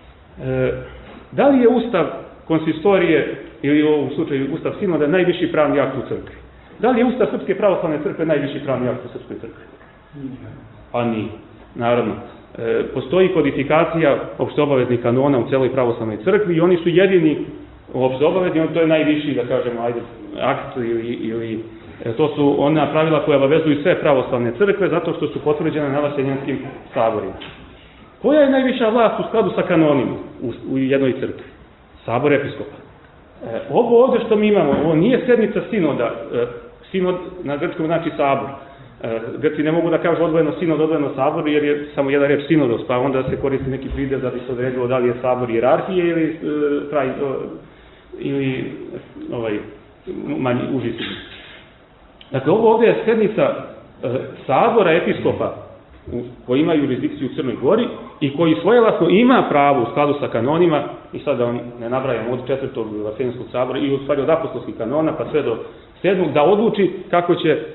Da li je Ustav konsistorije ili u ovom slučaju Ustav Sinoda najviši pravni akt u crkvi? Da li je Ustav Srpske pravoslavne crkve najviši pravni akt u Srpskoj crkvi? Pa nije, naravno. E, postoji kodifikacija opšteobaveznih kanona u celoj pravoslavnoj crkvi i oni su jedini opšteobavezni, to je najviši, da kažemo, ajde, akt ili, ili e, to su ona pravila koja obavezuju sve pravoslavne crkve zato što su potvrđene na vaseljenskim saborima. Koja je najviša vlast u skladu sa kanonima u, u jednoj crkvi? Sabor episkopa. E, ovo ovdje što mi imamo, ovo nije sednica sinoda, e, sinod na grčkom znači sabor. E, Grci ne mogu da kažu odvojeno sinod, odvojeno sabor, jer je samo jedna reč sinodos, pa onda se koristi neki pridev da bi se odredilo da li je sabor hijerarhije ili e, traj, e, ili ovaj, manji, uži sinod. Dakle, ovo ovdje je sednica e, sabora episkopa koji ima jurisdikciju u Crnoj Gori i koji svojevlasno ima pravo u skladu sa kanonima, i sad da vam ne nabrajam od četvrtog Vaseljenskog sabora i u stvari od apostolskih kanona pa sve do sedmog, da odluči kako će e,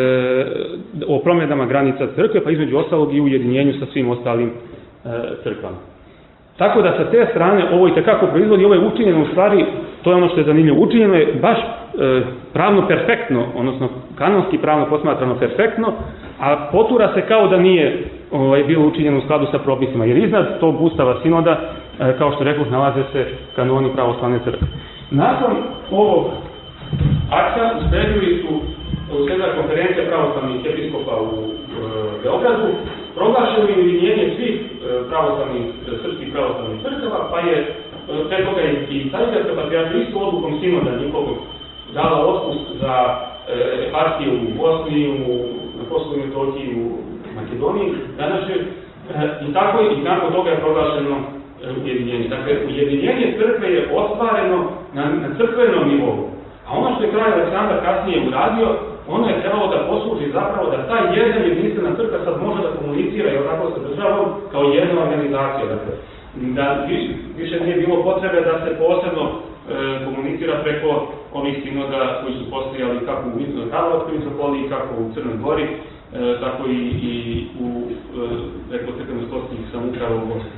o promjenama granica crkve, pa između ostalog i ujedinjenju sa svim ostalim e, crkvama. Tako da sa te strane ovo i tekako proizvodi, ovo je učinjeno u stvari, to je ono što je zanimljivo, učinjeno je baš e, pravno perfektno, odnosno kanonski pravno posmatrano perfektno, a potura se kao da nije ovaj, bilo učinjeno u skladu sa propisima, jer iznad tog Ustava Sinoda, e, kao što rekao, nalaze se kanoni pravoslavne crkve. Nakon ovog akta usledili su usledila konferencija pravoslavnih episkopa u e, Beogradu, proglašeno je ujedinjenje svih e, pravoslavnih, srpskih pravoslavnih crkava, pa je pre toga i Carigradska patrijaršija isto odlukom Sinoda njihovog dala otpust za eparhiju u Bosni, u Kosovu i Metohiji, u Makedoniji, današnje, i tako i nakon toga je proglašeno ujedinjenje. Dakle, ujedinjenje crkve je ostvareno na, na crkvenom nivou. A ono što je kralj Aleksandar kasnije uradio, ono je trebalo da posluži zapravo da ta jedna jedinstvena crkva sad može da komunicira i onako sa državom kao jedna organizacija. Dakle, da više nije bilo potrebe da se posebno e, komunicira preko ovih sinoda koji su postojali kako u Karlovačkoj mitropoliji, kako u Crnoj Gori, e, tako i, i u preko crkveno-stovskih samouprava u Bosni.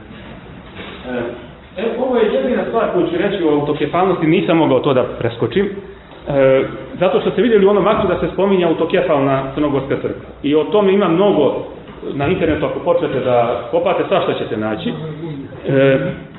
E, ovo je jedina stvar koju ću reći o autokefalnosti, nisam mogao to da preskočim. E, zato što ste vidjeli u onom aktu da se spominja autokefalna Crnogorska crkva. I o tome ima mnogo na internetu, ako počnete da kopate, svašta ćete naći. E,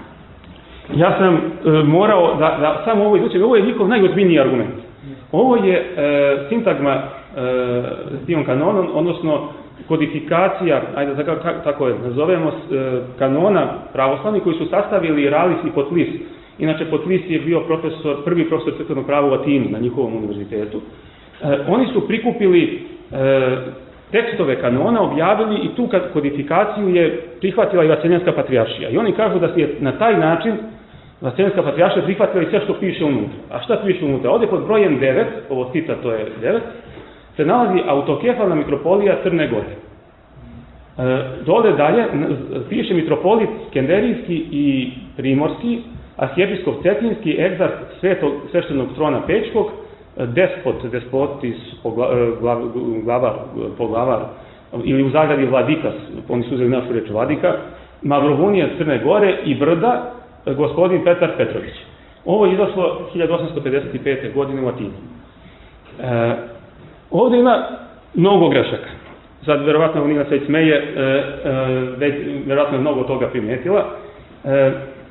ja sam e, morao da, da samo ovo izučem, ovo je njihov najozbiljniji argument. Ovo je e, sintagma e, s tim kanonom, odnosno kodifikacija, ajde da tako, tako je nazovemo, e, kanona pravoslavnih koji su sastavili Ralis i Potlis. Inače, Potlis je bio profesor, prvi profesor crkvenog prava u Atini na njihovom univerzitetu. E, oni su prikupili e, tekstove kanona, objavili i tu kodifikaciju je prihvatila i Vaseljenska patrijaršija. I oni kažu da je na taj način Vaseljenska patrijaršija prihvatila i sve što piše unutra. A šta piše unutra? Ovdje pod brojem devet, ovo cita to je devet, se nalazi autokefalna mitropolija Crne Gore. E, dole dalje piše mitropolit Skenderijski i Primorski, arhijepiskop Cetinski, egzarh Svetog sveštenog trona Pečkog, despot, despotis, poglavar, glava, poglavar, ili u zagradi vladikas, oni su uzeli našu reč vladika, Mavrovunija Crne Gore i Brda, gospodin Petar Petrović. Ovo je izašlo hiljadu osamsto pedeset pete. godine u Atini. E, ovdje ima mnogo grešaka. Sad, verovatno, Nina se smeje, e, e, već, verovatno je mnogo toga primetila. E,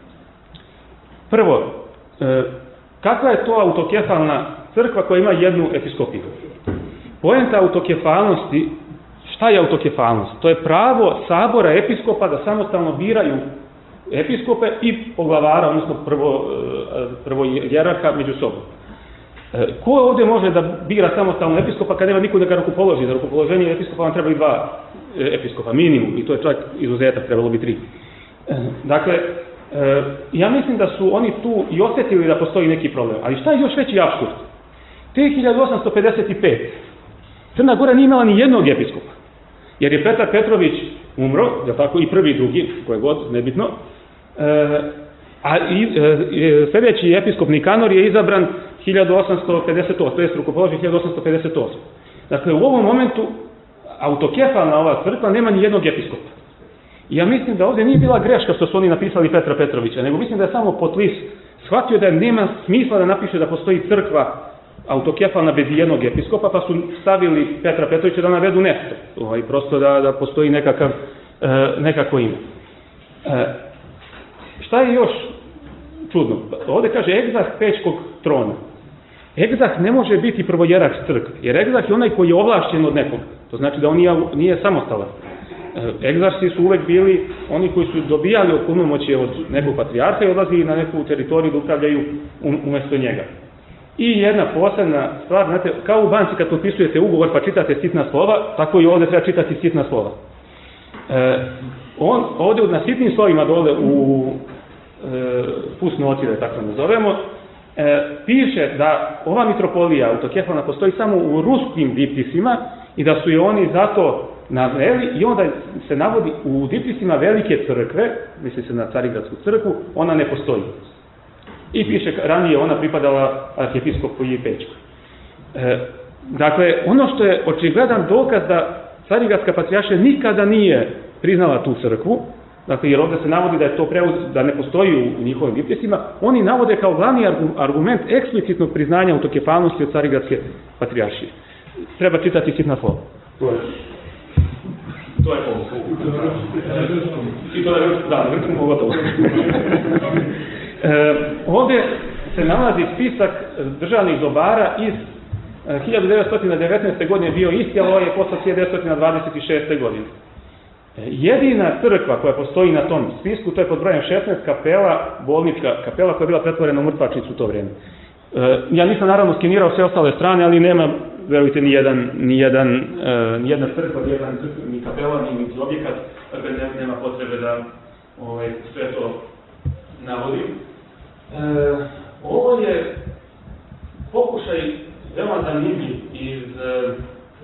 prvo, e, kakva je to autokefalna crkva koja ima jednu episkopiju? Poenta autokefalnosti, šta je autokefalnost? To je pravo sabora episkopa da samostalno biraju episkope i poglavara, odnosno prvo, prvo jerarha među sobom. Ko ovdje može da bira samostalno episkopa kad nema niko da ga rukopoloži? Za rukopoloženje episkopa vam treba i dva episkopa, minimum, i to je čak izuzetak, trebalo bi tri. Dakle, ja mislim da su oni tu i osjetili da postoji neki problem, ali šta je još veći apsurd? Te hiljadu osamsto pedeset pete. Crna Gora nije imala ni jednog episkopa, jer je Petar Petrović umro, je tako, i prvi i drugi, koje god, nebitno. E, a i, e, sljedeći episkop Nikanor je izabran hiljadu osamsto pedeset osme, to je rukopoložen hiljadu osamsto pedeset osme. Dakle, u ovom momentu autokefalna ova crkva nema ni jednog episkopa. I ja mislim da ovdje nije bila greška što su oni napisali Petra Petrovića, nego mislim da je samo Potlis shvatio da nema smisla da napiše da postoji crkva autokefalna bez jednog episkopa, pa su stavili Petra Petrovića da navedu nešto, ovaj, prosto da, da postoji nekakav, e, nekako ime. E, šta je još čudno? Ovdje kaže egzarh Pećkog trona. Egzarh ne može biti prvojerarh crkve, jer egzarh je onaj koji je ovlašćen od nekog. To znači da on nije, nije samostalan. Egzarsi su uvek bili oni koji su dobijali punomoćje od nekog patrijarha i odlazili na neku teritoriju da upravljaju umjesto njega. I jedna posebna stvar, znate, kao u banci kad potpisujete ugovor pa čitate sitna slova, tako i ovdje treba čitati sitna slova. E, on ovdje na sitnim slovima dole u e, fusnoti, da tako nazovemo, e, piše da ova mitropolija autokefalna postoji samo u ruskim dipisima i da su je oni zato naveli i onda se navodi u dipisima velike crkve, misli se na Carigradsku crkvu, ona ne postoji. I piše, ranije ona pripadala arhijepiskopu Pećku. E, dakle, ono što je očigledan dokaz da Carigradska patrijaršija nikada nije priznala tu crkvu, dakle, jer ovdje se navodi da je to preuz, da ne postoji u njihovim dipisima, oni navode kao glavni argument eksplicitnog priznanja autokefalnosti od Carigradske patrijaršije. Treba čitati sitna slova. To je ovo. I to je, da, vrstvom pogotovo. E, ovdje se nalazi spisak državnih dobara iz e, hiljadu devetsto devetnaeste. godine bio isti, ali ovo je posle hiljadu devetsto dvadeset šeste. godine. E, jedina crkva koja postoji na tom spisku, to je pod brojem šesnaest kapela, bolnička kapela koja je bila pretvorena u mrtvačnicu u to vrijeme. E, ja nisam naravno skenirao sve ostale strane, ali nema, verujte, ni jedan, ni jedan, e, ni jedna crkva, ni jedan crkva, ni kapela, ni, ni objekat, dakle nema potrebe da ovaj, sve to navodim. E, ovo je pokušaj veoma zanimljiv iz e,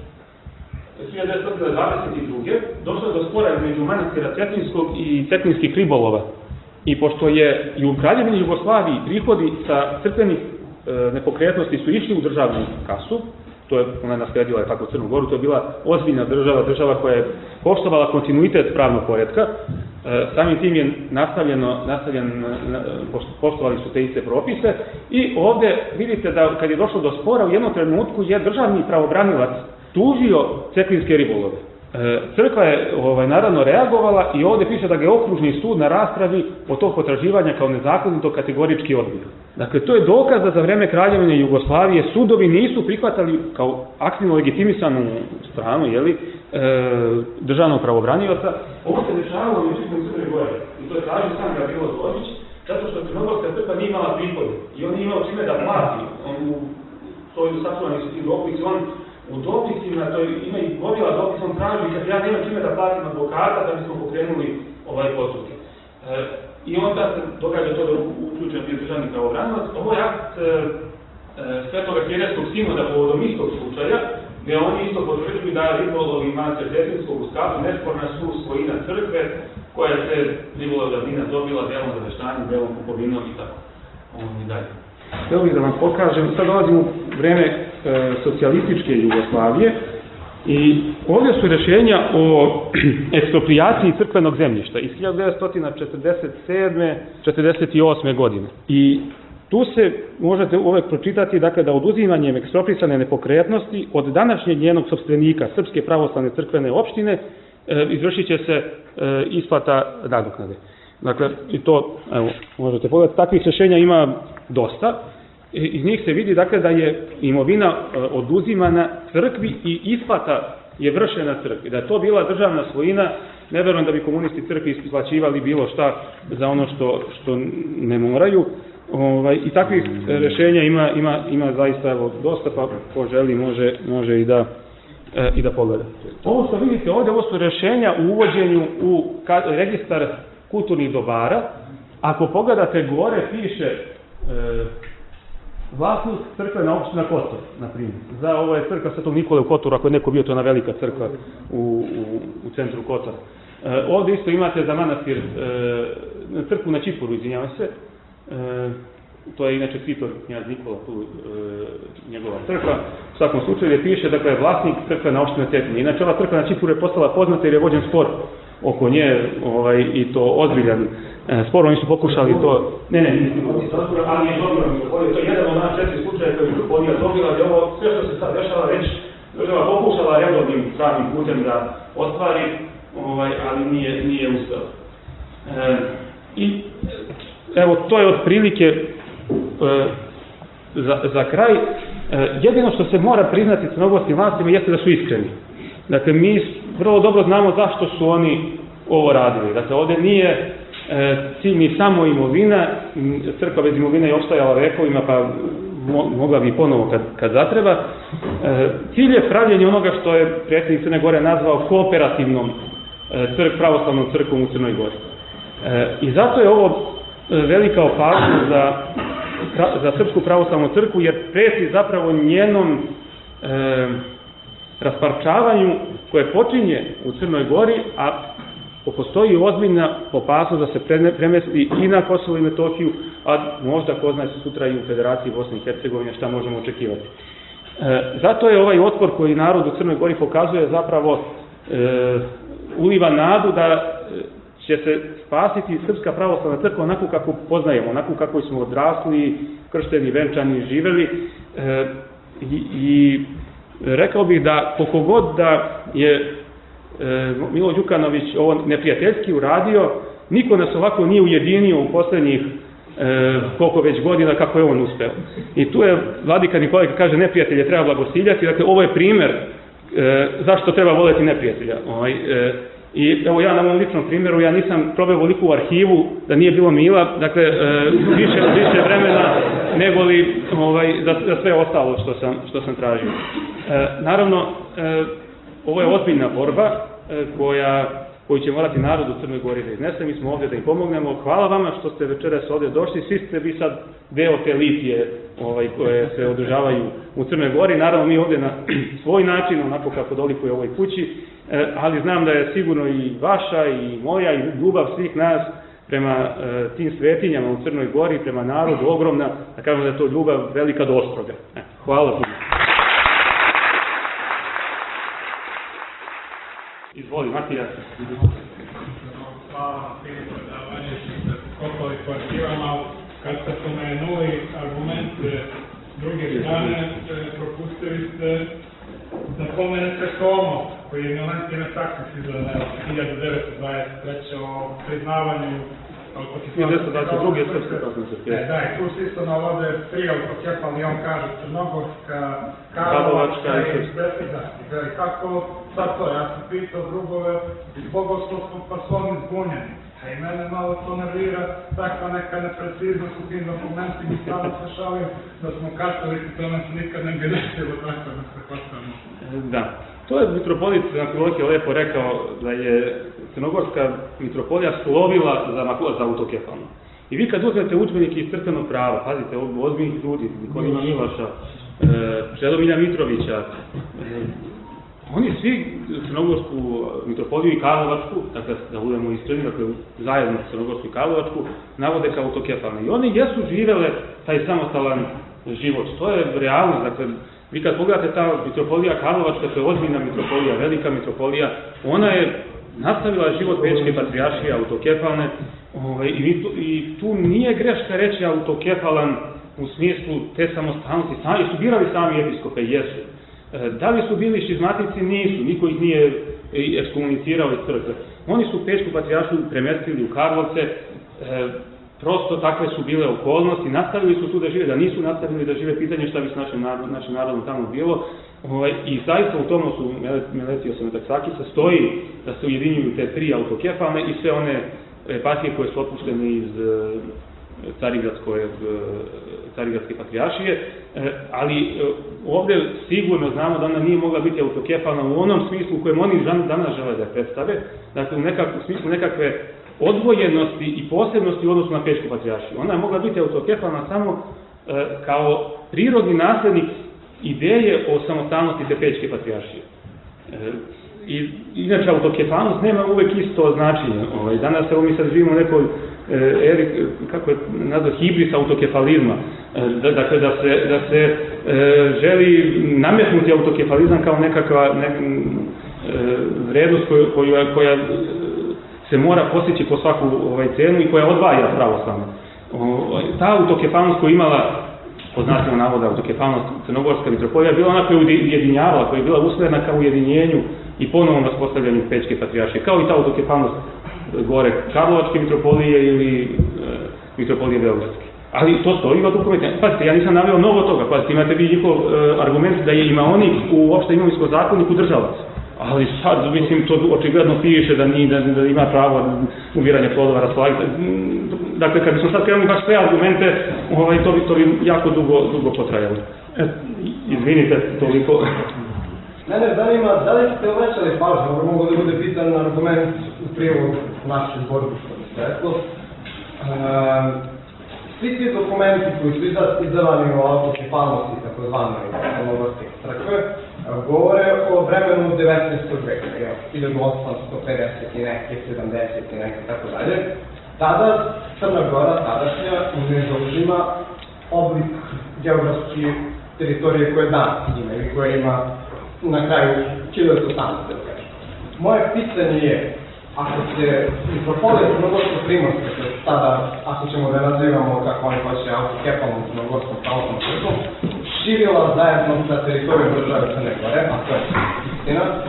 hiljadu devetsto dvadeset druge. Došlo do spora između manastira Cetinskog i Cetinskih ribolova. I pošto je i u Kraljevini Jugoslaviji prihodi sa crkvenih e, nepokretnosti su išli u državnu kasu, to je, ona je nasledila je tako Crnu Goru, to je bila ozbiljna država, država koja je poštovala kontinuitet pravnog poretka. E, samim tim je nastavljeno, nastavljen, poštovali su te iste propise i ovdje vidite da kad je došlo do spora u jednom trenutku je državni pravobranilac tužio cetinske ribolove. E, crkva je ovaj, naravno reagovala i ovdje piše da ga je okružni sud na raspravi od tog potraživanja kao nezakonito kategorički odbio. Dakle, to je dokaz da za vreme Kraljevine Jugoslavije sudovi nisu prihvatali kao aktivno legitimisanu stranu, jeli, e, državnog pravobranioca. Ovo se dešavalo u Južnom Crnoj Gori i to je tražio sam Gavrilo Zorić, zato što Crnogorska crkva nije imala prihode i on nije imao čime da plati. On u svojoj sačuvani su ti dopisi, on u dopisima, to ima i vodila dopis, on traži kad ja nemam čime da platim advokata da bismo pokrenuli ovaj postupke. E, I onda se događa to da uključen bio državni pravobranilac. Ovo je akt e, Svetoga Hijereskog sinoda povodom istog slučaja, gdje oni isto potvrđuju da je ribolov i manastir Cetinskog u Skazu nesporna su svojina crkve, koja se ribolov davnina dobila delom zaveštanjem, delom kupovinom i tako. Ovo i dalje. Htio bih da vam pokažem, sad dolazim u vreme e, socijalističke Jugoslavije i ovdje su rješenja o eksproprijaciji crkvenog zemljišta iz hiljadu devetsto četrdeset sedme četrdeset osme. godine. I tu se možete uvek pročitati dakle, da oduzimanjem eksproprisane nepokretnosti od današnjeg njenog sopstvenika Srpske pravoslavne crkvene opštine e, izvršit će se e, isplata nadoknade. Dakle, i to, evo, možete pogledati, takvih rješenja ima dosta. Iz njih se vidi, dakle, da je imovina oduzimana crkvi i isplata je vršena crkvi. Da je to bila državna svojina, ne verujem da bi komunisti crkvi isplaćivali bilo šta za ono što, što ne moraju. Ovaj, I takvih rješenja ima, ima, ima zaista evo, dosta, pa ko želi može, može i da, e, i da pogleda. Ovo što vidite ovdje, ovo su rješenja u uvođenju u registar kulturnih dobara. Ako pogledate gore, piše e, vlasnik crkvena opština Kotor, na primjer. Za ovo je crkva Svetog Nikole u Kotoru, ako je neko bio, to je ona velika crkva u, u, u centru Kotora. Ovdje isto imate za manastir, crkvu na Čipuru, izvinjavam se, to je inače Kvitor knjaz Nikola, tu njegova crkva, u svakom slučaju gdje piše, dakle, vlasnik crkve na opštine Cetinje. Inače, ova crkva na Čipuru je postala poznata jer je vođen spor oko nje, ovaj, i to ozbiljan spor, oni su pokušali to... Ne, ne, nisam dobro, ali je dobro, to je jedan od nas četiri slučaja koji su podija dobila, ali ovo sve što se sad dešava već država pokušala redovnim pravnim putem da ostvari, ovaj, ali nije, nije uspela. E, I evo, to je otprilike e, za, za kraj. E, jedino što se mora priznati crnogorskim vlastima jeste da su iskreni. Dakle, mi vrlo dobro znamo zašto su oni ovo radili. Dakle, ovdje nije e, cilj ni samo imovina, crkva bez imovine je opstajala vekovima, pa mo, mogla bi ponovo kad, kad zatreba. E, cilj je pravljenje onoga što je predsjednik Crne Gore nazvao kooperativnom e, crk, pravoslavnom crkvom u Crnoj Gori. E, I zato je ovo velika opasnost za, za Srpsku pravoslavnu crkvu, jer preti zapravo njenom e, rasparčavanju koje počinje u Crnoj Gori, a postoji ozbiljna opasnost da se premesti i na Kosovo i Metohiju, a možda ko zna sutra i u Federaciji Bosne i Hercegovine, šta možemo očekivati. E, zato je ovaj otpor koji narod u Crnoj Gori pokazuje zapravo e, uliva nadu da će se spasiti Srpska pravoslavna crkva onako kako poznajemo, onako kako smo odrasli, kršteni, venčani, živeli. E, i, i rekao bih da koliko god da je e, Milo Đukanović ovo neprijateljski uradio, niko nas ovako nije ujedinio u posljednjih e, koliko već godina kako je on uspeo. I tu je vladika Nikolaj kaže neprijatelje treba blagosiljati, dakle ovo je primjer e, zašto treba voljeti neprijatelja. Ovaj, e, I evo ja na mom ličnom primjeru, ja nisam probao veliku arhivu da nije bilo Mila, dakle e, više, više vremena nego li ovaj, za, za sve ostalo što sam, što sam tražio. E, naravno, e, ovo je ozbiljna borba e, koja, koju će morati narod u Crnoj Gori da iznese, mi smo ovdje da im pomognemo. Hvala vama što ste večeras ovdje došli, svi ste vi sad deo te litije ovaj, koje se održavaju u Crnoj Gori, naravno mi ovdje na svoj način, onako kako dolikuje ovoj kući, ali znam da je sigurno i vaša i moja i ljubav svih nas prema e, tim svetinjama u Crnoj Gori, prema narodu ogromna, da kažemo da je to ljubav velika do ostroga. E, hvala puno. Izvoli, Matija. Hvala na prije predavanje, koliko arhivama, kad ste pomenuli argumente druge strane, propustili ste da pomenete Tomo, koji je Milentina Taksis izgleda hiljadu devetsto dvadeset treće o priznavanju hiljadu devetsto dvadeset druge srpske pravoslavne crkve. Da, i tu se isto navode tri autokefalne, on kaže Crnogorska, Karlovačka Karlovačka i i Srpska. I kako sad to, ja sam pitao drugove iz bogoslovskog, pa su oni zbunjeni. A i mene malo to nervira, takva neka nepreciznost u tim dokumentima i stvarno se šalim da smo katolici, to nam se nikad ne bi desilo tako da se hvatamo. Da. To je mitropolit Amfilohije lepo rekao da je crnogorska mitropolija slovila za, za autokefalno. I vi kad uzmete udžbenike iz crkvenog prava, pazite, ozbiljnih ljudi, Nikolina Milaša, e, Čedomilja Mitrovića, e, oni svi crnogorsku mitropoliju i Karlovačku, dakle da budemo iskreni, dakle zajedno crnogorsku i Karlovačku, navode kao autokefalne. I oni jesu živele taj samostalan život. To je realnost, dakle, vi kad pogledate ta mitropolija Karlovačka, to je ozbiljna mitropolija, velika mitropolija, ona je nastavila život Bečke patrijaršije, autokefalne, ovaj, i, tu, i tu nije greška reći autokefalan u smislu te samostalnosti, sami su birali sami episkope, jesu. E, da li su bili šizmatici? Nisu, niko ih nije ekskomunicirao iz crkve. Oni su Bečku patrijaršiju premestili u Karlovce, e, prosto takve su bile okolnosti, nastavili su tu da žive, da nisu nastavili da žive, pitanje šta bi s našim, narod, našim narodom tamo bilo. Ovaj, I zaista u tomu su Meletio Metaxakica stoji da se ujedinjuju te tri autokefalne i sve one eparhije koje su otpuštene iz Carigradske patrijaršije, ali ovdje sigurno znamo da ona nije mogla biti autokefalna u onom smislu u kojem oni danas žele da je predstave, dakle u, nekak, u smislu nekakve odvojenosti i posebnosti u odnosu na Bečku patrijaršiju. Ona je mogla biti autokefalna samo e, kao prirodni naslednik ideje o samostalnosti te Bečke patrijaršije. E, I, inače, autokefanost nema uvek isto značenje. Ovaj, danas, evo mi sad živimo u nekoj eri, kako je nazvat, hibris autokefalizma. Da, dakle, da se, da se e, želi nametnuti autokefalizam kao nekakva ne, e, vrednost koju, koja, koja se mora postići po svaku ovaj, cenu i koja odvaja pravoslavno. Ta autokefalnost koja je imala, po znacima navoda, autokefalnost Crnogorska mitropolija, bila ona koja je ujedinjavala, koja je bila usmerena kao ujedinjenju i ponovnom raspostavljanju Pećke patrijaršije, kao i ta autokefalnost gore Karlovačke mitropolije ili e, mitropolije Beogradske. Ali to stoji u dokumentu. Pazite, ja nisam naveo mnogo toga. Pazite, imate vi njihov e, argument da je imaonik u opšte imovinskom zakoniku državac. Ali sad, mislim, to očigledno piše da, ni, da, da ima pravo ubiranja plodova, raspolaganja. Dakle, kad bismo sad krenuli baš sve argumente, ovaj, to, bi, to bi jako dugo, dugo potrajalo. E, izvinite, toliko. Mene zanima, da li ste obraćali pažnju, ovo mogu da bude pitan argument u prilog našoj borbi, što bi se reklo. E, svi ti dokumenti koji su izdavani o autokefalnosti, tako zvanoj Crnogorske crkve, govore o vremenu devetnaestog veka, hiljadu osamsto pedeset i neke, sedamdeset i neke, tako dalje. Tada Crna Gora, tadašnja, ne zauzima oblik geografske teritorije koje danas ima ili koje ima na kraju hiljadu osamsto. Moje pitanje je, ako se mitropolija Crnogorsko-Primorska, tada, ako ćemo da nazivamo kako oni hoće autokefalnom Crnogorskom pravoslavnom crkvom, širila zajedno sa teritorijom države Crne Gore, a to je istina, e,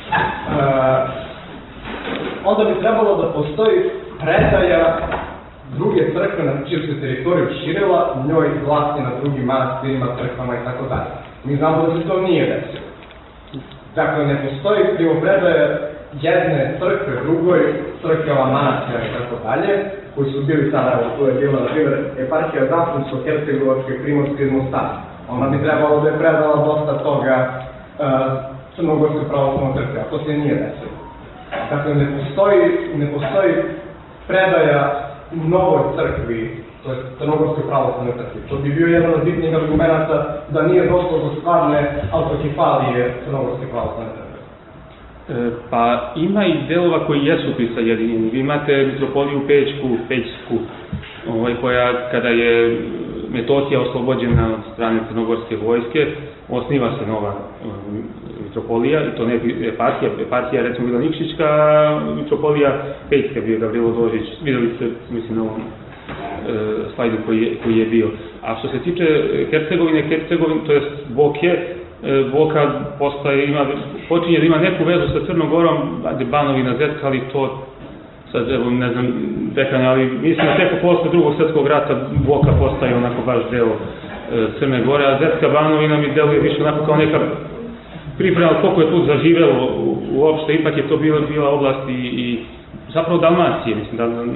onda bi trebalo da postoji predaja druge crkve na čiju se teritoriju širila, njoj vlasti na drugim manastirima, crkvama i tako dalje. Mi znamo da se to nije desilo. Dakle, ne postoji primopredaja jedne crkve drugoj, crkvama, manastira i tako dalje, koji su bili sada, evo, tu je bila, na primjer, eparhija Zafrinsko-Hercegovačke i Primorske iz Mostara. Ona bi trebalo da je predala dosta toga uh, Crnogorske pravoslavne crkve, a to se nije desilo. Dakle, ne postoji, ne postoji predaja novoj crkvi, to je Crnogorske pravoslavne crkve. To bi bio jedan od bitnih argumenta da nije došlo do stvarne autokefalije Crnogorske pravoslavne crkve. E, pa ima i delova koji jesu prisajedinjeni. Vi imate mitropoliju Pećku, Pećsku, ovaj, koja kada je Metohija oslobođena od strane crnogorske vojske, osniva se nova um, mitropolija, i to ne eparhija, eparhija recimo bila Nikšićka, mitropolija Pećka bio Gavrilo Dožić, videli ste, mislim, na ovom e, slajdu koji je, koji je bio. A što se tiče Hercegovine, Hercegovine, to je Boke, e, Boka postaje, ima, počinje da ima neku vezu sa Crnom Gorom, Banovina, Zetka, ali to sad, evo, ne znam, dekanje, ali mislim da teko posle drugog svjetskog rata Boka postaje onako baš deo e, Crne Gore, a Zetka Banovina mi deluje više onako kao neka priprema koliko je tu zaživelo u, uopšte, ipak je to bila, bila oblast i, i zapravo Dalmacije, mislim da e,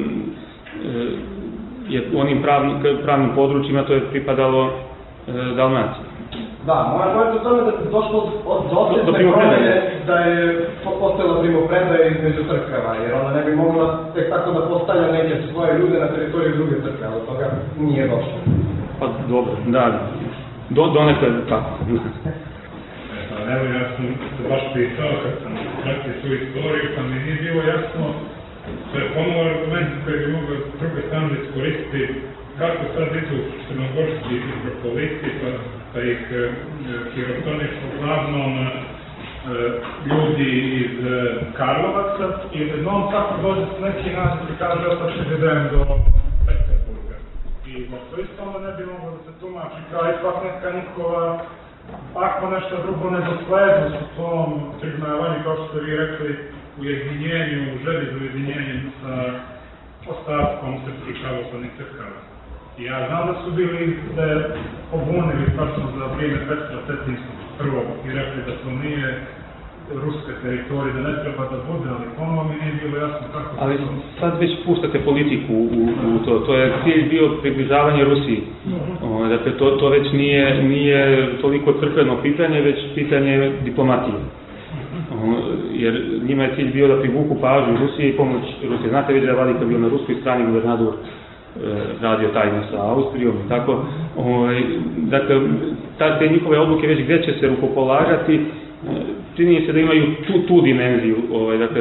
je u onim pravnim, pravnim područjima to je pripadalo e, Dalmaciji. Da, moja pojenta o tome da je došlo od osjetne promene da je postojala primopredaja između crkava, jer ona ne bi mogla tek tako da postavlja neke svoje ljude na teritoriju druge crkve, ali toga nije došlo. Pa dobro, da, do, donekle tako. Evo, ja sam se baš pitao kad sam pratio tu istoriju, pa mi nije bilo jasno, to je ponovo argument koji bi mogao s druge strane iskoristiti kako sad idu crnogorski mitropoliti, pa, pa ih e, hirotonišu uglavnom e, ljudi iz e, Karlovaca i jednom tako dođe s neki nas i kaže otak će idem do Peterburga. I to isto onda ne bi moglo da se tumači kao ipak neka njihova, ako nešto drugo ne dosledu sa tom priznavanju, kao što ste vi rekli, ujedinjenju, želji za ujedinjenjem sa ostatkom srpskih pravoslavnih crkava. I ja znam da su bili se pobunili tačno za vrijeme Petra Cetinskog prvog i rekli da to nije ruske teritorije, da ne treba da bude, ali ponovo mi nije bilo jasno kako... Ali sad već puštate politiku u, u to, to je cilj bio približavanje Rusiji. O, dakle, to, to već nije, nije toliko crkveno pitanje, već pitanje diplomatije. O, jer njima je cilj bio da privuku pažnju Rusije i pomoć Rusije. Znate već da je Vladika bio na ruskoj strani guvernator radio tajno sa Austrijom i tako. O, dakle, te njihove odluke već gdje će se rukopolagati, čini se da imaju tu, tu dimenziju, ovaj, dakle,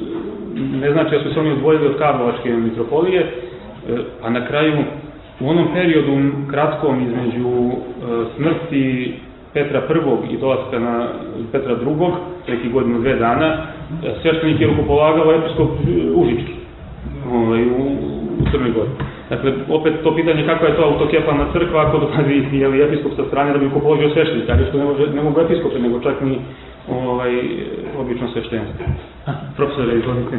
ne znači da su se oni odvojili od Karlovačke mitropolije, a na kraju u onom periodu kratkom između smrti Petra prvog i dolaska na Petra drugog, neki godinu dve dana, sveštenik je rukopolagao episkop Užički ovaj, u, u Crnoj Gori. Dakle, opet to pitanje kakva je to autokefalna crkva ako dolazi jeli, episkop sa strane da bi rukopoložio sveštenika, ali što ne, može, ne mogu episkope, nego čak ni ovaj, obično sveštenstvo. Profesore, izvolite.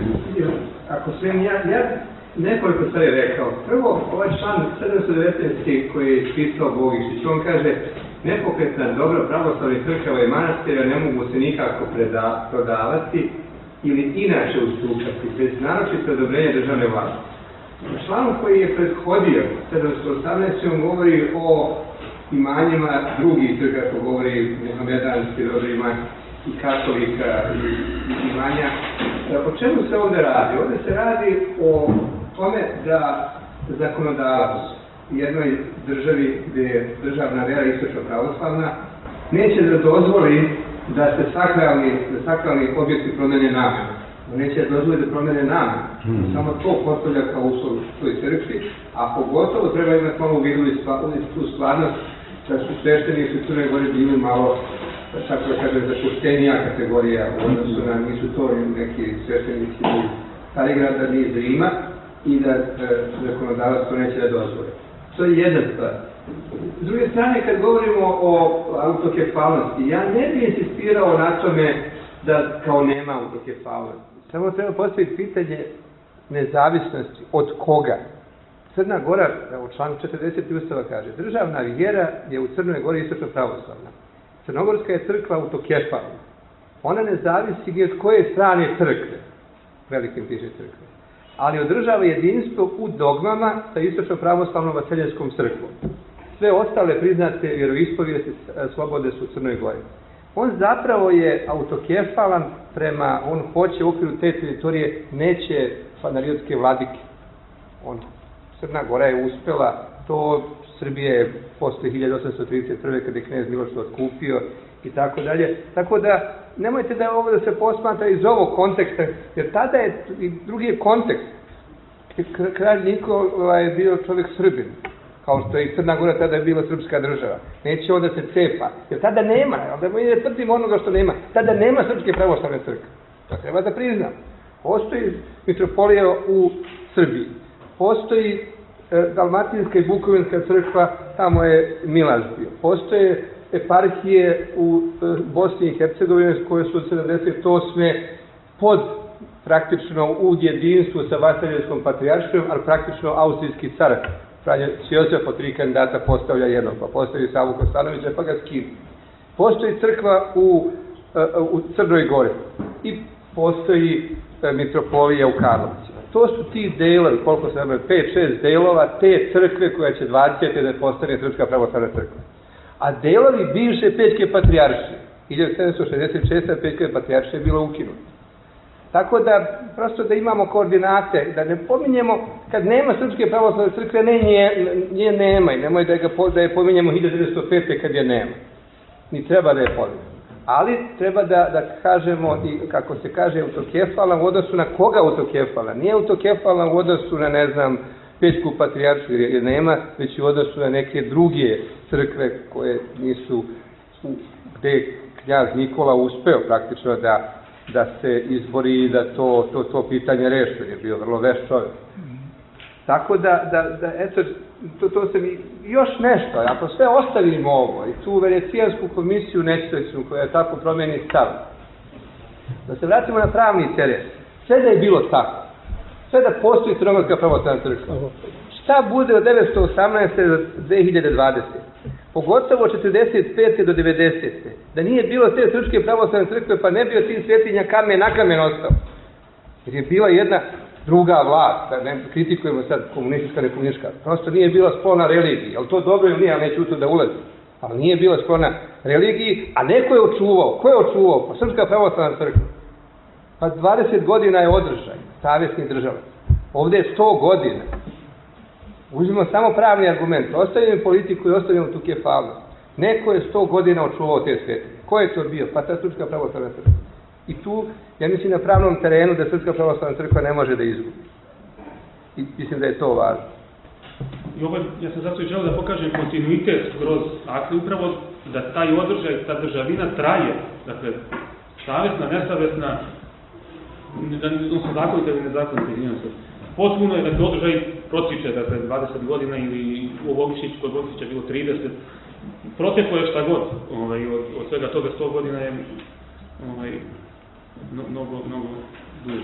Ako smijem, ja, ja nekoliko stvari rekao. Prvo, ovaj član sedamsto devetnaest koji je ispisao Bogišić, on kaže nepokretna dobro pravoslavnih crkava i manastira ne mogu se nikako preda, prodavati ili inače ustupati, bez naročito odobrenja državne vlasti. U članu koji je prethodio, sedamsto osamnaest, on govori o imanjima drugih crkava, kako govori mohamedanski rodima i katolika i, i imanja. O čemu se ovde radi? Ovde se radi o tome da zakonodavac u jednoj državi gde je državna vera istočno pravoslavna neće da dozvoli da se sakralni, da sakralni objekti promene namenu. Neće da dozvoli da promene namenu. Hmm. Samo to postavlja kao uslov u toj crkvi, a pogotovo treba imati malo u vidu i tu stvarnost da su sveštenici u Crnoj Gori bili malo, tako da kažem, zapuštenija kategorija u odnosu na, nisu to neki sveštenici iz Starigrada, ni iz Rima, i da zakonodavac to neće da dozvoli. To je jedna stvar. S druge strane, kad govorimo o autokefalnosti, ja ne bih insistirao na tome da kao nema autokefalnosti. Samo treba postaviti pitanje nezavisnosti od koga. Crna Gora, u članu četrdeset Ustava kaže, državna vjera je u Crnoj Gori istočno pravoslavna. Crnogorska je crkva autokefalna. Ona ne zavisi od koje strane crkve, velikim piše crkve, ali održava jedinstvo u dogmama sa istočno pravoslavnom vaseljenskom crkvom. Sve ostale priznate vjeroispovijesti slobode su u Crnoj Gori. On zapravo je autokefalan prema, on hoće u okviru te teritorije neće panariotske vladike. On, Crna Gora je uspela, to Srbije je posle hiljadu osamsto trideset prve kada je knez Miloš to otkupio i tako dalje. Tako da, nemojte da ovo da se posmatra iz ovog konteksta, jer tada je i drugi kontekst. Kralj Nikola je bio čovjek Srbin, kao što je i Crna Gora tada je bila srpska država. Neće onda se cepa, jer tada nema, da mi ne tvrdimo onoga što nema, tada nema srpske pravoslavne crkve. To treba da priznam. Postoji mitropolija u Srbiji, postoji e, Dalmatinska i Bukovinska crkva, tamo je Milaš bio. Postoje eparhije u e, Bosni i Hercegovini koje su od sedamdeset osme pod praktično u jedinstvu sa vaseljenskom patrijaršijom, ali praktično austrijski car Franjo Josef od tri kandidata postavlja jednog, pa postavi Savu Kostanovića, pa ga skine. Postoji crkva u, u Crnoj Gori i postoji mitropolija u Karlovcima. To su ti delovi, koliko se nema, pet šest delova te crkve koja će dvadesete da postane Srpska pravoslavna crkva. A delovi bivše Pećke patrijaršije, hiljadu sedamsto šezdeset šeste. Pećke patrijaršije je bila ukinuta. Tako da, prosto da imamo koordinate, da ne pominjemo, kad nema Srpske pravoslavne crkve, ne nje, nje nema i nemoj da, ga, da je pominjemo hiljadu devetsto pete. kad je nema. Ni treba da je pominjemo. Ali treba da, da kažemo, i kako se kaže, autokefalan u odnosu na koga autokefalan. Nije autokefalan u odnosu na, ne znam, Pećku patrijaršiju, jer nema, već u odnosu na neke druge crkve koje nisu, gde je knjaz Nikola uspeo praktično da da se izbori i da to, to, to pitanje reši, je bio vrlo veš čovjek. Tako da, da, da eto, to, to se mi, još nešto, ako sve ostavimo ovo i tu Venecijansku komisiju nesrećnu koja je tako promeni stav, da se vratimo na pravni teren, sve da je bilo tako, sve da postoji Crnogorska pravoslavna crkva, šta bude od devetsto osamnaeste. do dve hiljade dvadesete. Pogotovo od četrdeset pete. do devedesete. Da nije bilo te Srpske pravoslavne crkve, pa ne bio tim svetinja kamen na kamen ostao. Jer je bila jedna druga vlast, da ne kritikujemo sad komunistička, ne komunistička, prosto nije bila sklona religiji. Ali to dobro ili nije, ali neću u to da ulazim. Ali nije bila sklona religiji, a neko je očuvao. Ko je očuvao? Pa Srpska pravoslavna crkva. Pa dvadeset godina je održaj, savjesni država. Ovde je sto godina. Uzmimo samo pravni argument, ostavimo politiku i ostavimo tu kefalnost. Neko je sto godina očuvao te svetinje. Ko je to bio? Pa ta Srpska pravoslavna crkva. I tu, ja mislim na pravnom terenu da Srpska pravoslavna crkva ne može da izgubi. I mislim da je to važno. I ovo, ja sam zato i želeo da pokažem kontinuitet kroz akte, upravo da taj održaj, ta državina traje. Dakle, savjesna, nesavjesna, odnosno zakonite ili nezakonite, izvinjam se. Potpuno je da se održaj protiče, dakle, dvadeset godina ili u Bogišiću, kod Bogišića bilo trideset. Proteklo je šta god, ovaj, od, od svega toga sto godina je ovaj, no, mnogo, mnogo duže.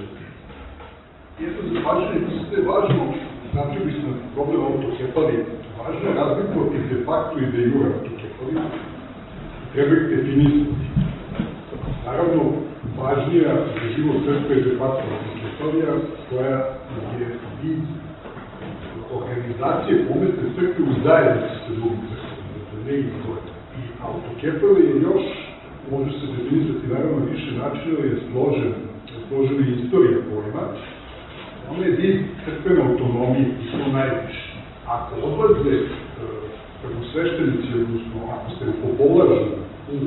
Jedno za važno, to je važno, znači bi smo problem autokefalije. Važno je razlikovati de facto i de jure autokefalije. Treba ih definisati. Naravno, važnija za život crkve je de facto autokefalija, koja je vid organizacije pomesne crkve u zajednici sa drugim crkvama, da ne izgleda. I autokefalije još, može se definisati naravno više načina, je složen, složena istorija pojma. Ono je vid crkvene autonomije i to najviše. Ako odlaze u sveštenici, odnosno ako se popolažu u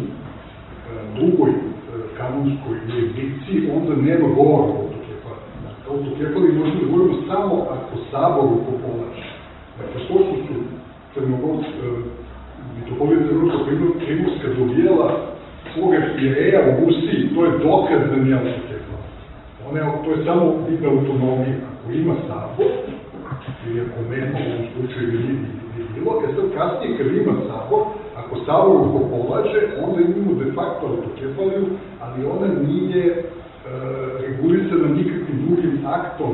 drugoj kanonskoj jurisdikciji, onda nema govora o autokefaliji. Autokefaliji možemo da govorimo samo ako saboru popolaže. Dakle, to što su crnogorska, mitropolita Crnogorska dobijela svoga arhijereja u Rusiji, to je dokaz da nije autokefalija. To je samo vid autonomije. Ako ima sabor, ili ako nema, u ovom slučaju nije bilo, je sad kasnije kad ima sabor, ako sabor popolaže, onda imamo de facto autokefaliju, ali ona nije e, regulisana nikakvim drugim aktom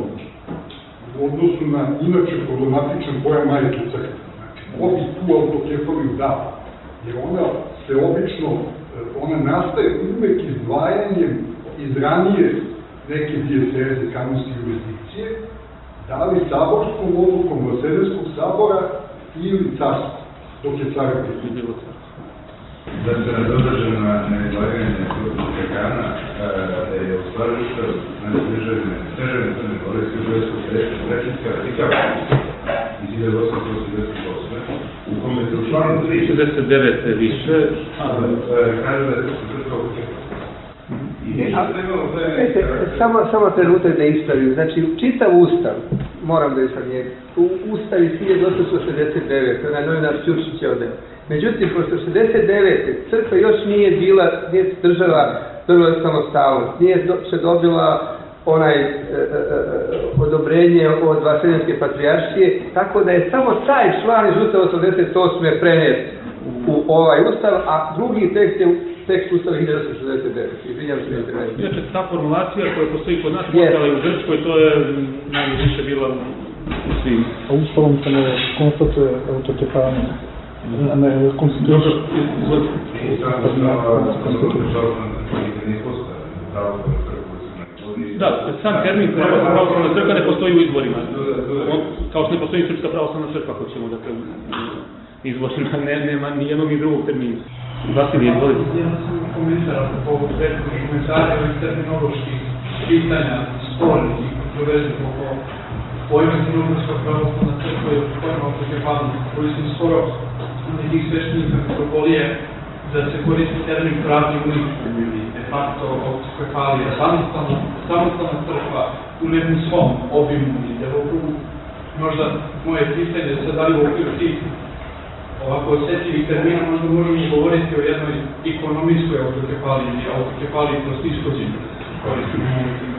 u odnosu na inače problematičan pojam majke crkve. Znači, ko bi tu autokefaliju dao? Jer ona se obično, ona nastaje uvek izdvajanjem iz ranije neke dieceze, kanonske jurisdikcije, da li saborskom odlukom Vaseljenskog sabora ili carstva, dok je car bilo carstvo. Da se nadodažem na izlaganje profesora Kekana, da je u stvari Ustav državne Crne Gore Srbijskog rečnička radikala iz hiljadu osamsto osamdeset osme, u kome se u članu tri šezdeset devete više, kaže da je Srpska crkva autokefalija. Samo, samo trenutak da ispravim. Znači, čitav Ustav, moram da ispravim njega, u Ustav iz hiljadu osamsto šezdeset devete, onaj novinar Ćuršić je odeo. Međutim, pošto šezdeset devete crkva još nije bila, nije država dobila samostalnost, nije do, se dobila onaj e, e, odobrenje od Vaseljenske patrijaršije, tako da je samo taj član iz Ustava osamdeset osme prenijet u ovaj Ustav, a drugi tekst je tekst Ustava hiljadu osamsto šezdeset devete. Izvinjam se, ne treba. Inače, ta formulacija koja postoji kod nas, postala i u Grčkoj, to je najviše bila u svim. A Ustavom se ne konstatuje autokefalija. Ne konstituira. Da, sam termin pravoslavna crkva ne postoji u izvorima. Kao što ne postoji Srpska pravoslavna crkva, ako ćemo da kažem izvorima, nema ni jednog ni drugog termina. Vasilije, izvolite. Ja sam komentar po prethodnih komentara i terminoloških pitanja spornih i kontroverznih oko pojma Crnogorska pravoslavna crkva i pojma autokefalija, koji sam skoro nekih sveštenika mitropolije da se koristi termin pravni uništen ili de facto autokefalija, samostalna, samostalna crkva u nekom svom obimu i delokrugu. Možda moje pitanje sad da li u okviru tih ovako osjetljivih termina možda možemo govoriti o jednoj ekonomijskoj autokefaliji ili autokefaliji kroz ishođenje koristimo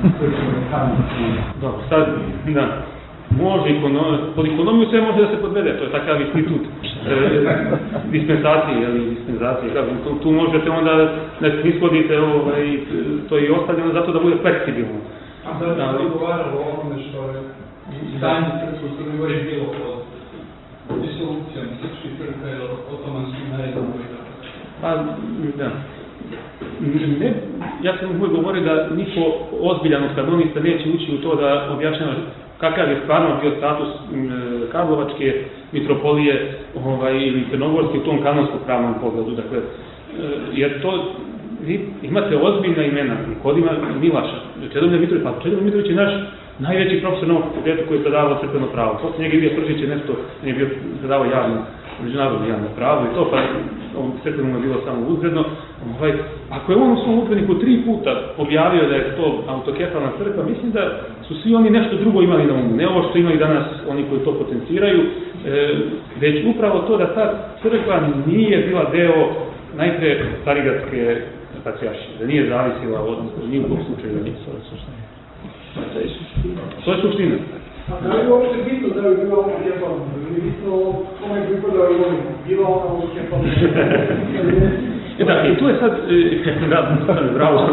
Dobro, sad, da, može, pod ekonomiju sve može da se podvede, to je takav institut dispensacije, ili dispensacije, tu možete onda da ishodite, to je i ostavljeno zato da bude fleksibilno. A da li se odgovaralo o onome što je stanje crkve u Crnoj Gori bilo pod disolucijom srpskih crkva ili otomanskim naredom? Pa, da. Ne, ja sam uvijek govorio da niko ozbiljan kanonista neće ući u to da objašnjava kakav je stvarno bio status Karlovačke mitropolije ovaj, ili Crnogorske u tom kanonskom pravnom pogledu. Dakle, jer to, vi imate ozbiljna imena, Nikodima Milaša, Čedomir Mitrović, pa Čedomir Mitrović je naš najveći profesor na ovom fakultetu koji je predavao crkveno pravo. Posle njega je bio Pržić je nešto, nije bio predavao javno međunarodno javno pravo i to, pa ovom crkvenom je bilo samo uzgredno. Ovaj, ako je on u svom udžbeniku tri puta objavio da je to autokefalna crkva, mislim da su svi oni nešto drugo imali na umu, ne ovo što imaju danas oni koji to potenciraju, e, već upravo to da ta crkva nije bila deo najpre Carigradske patrijaršije, da nije zavisila od nikog slučaja da nije. To je suština. A da li je uopšte bitno da je bila ono kefalna? Da li je bitno kome je pripadao i ono bila ona ono kefalna? E da, i tu je sad, da, bravo,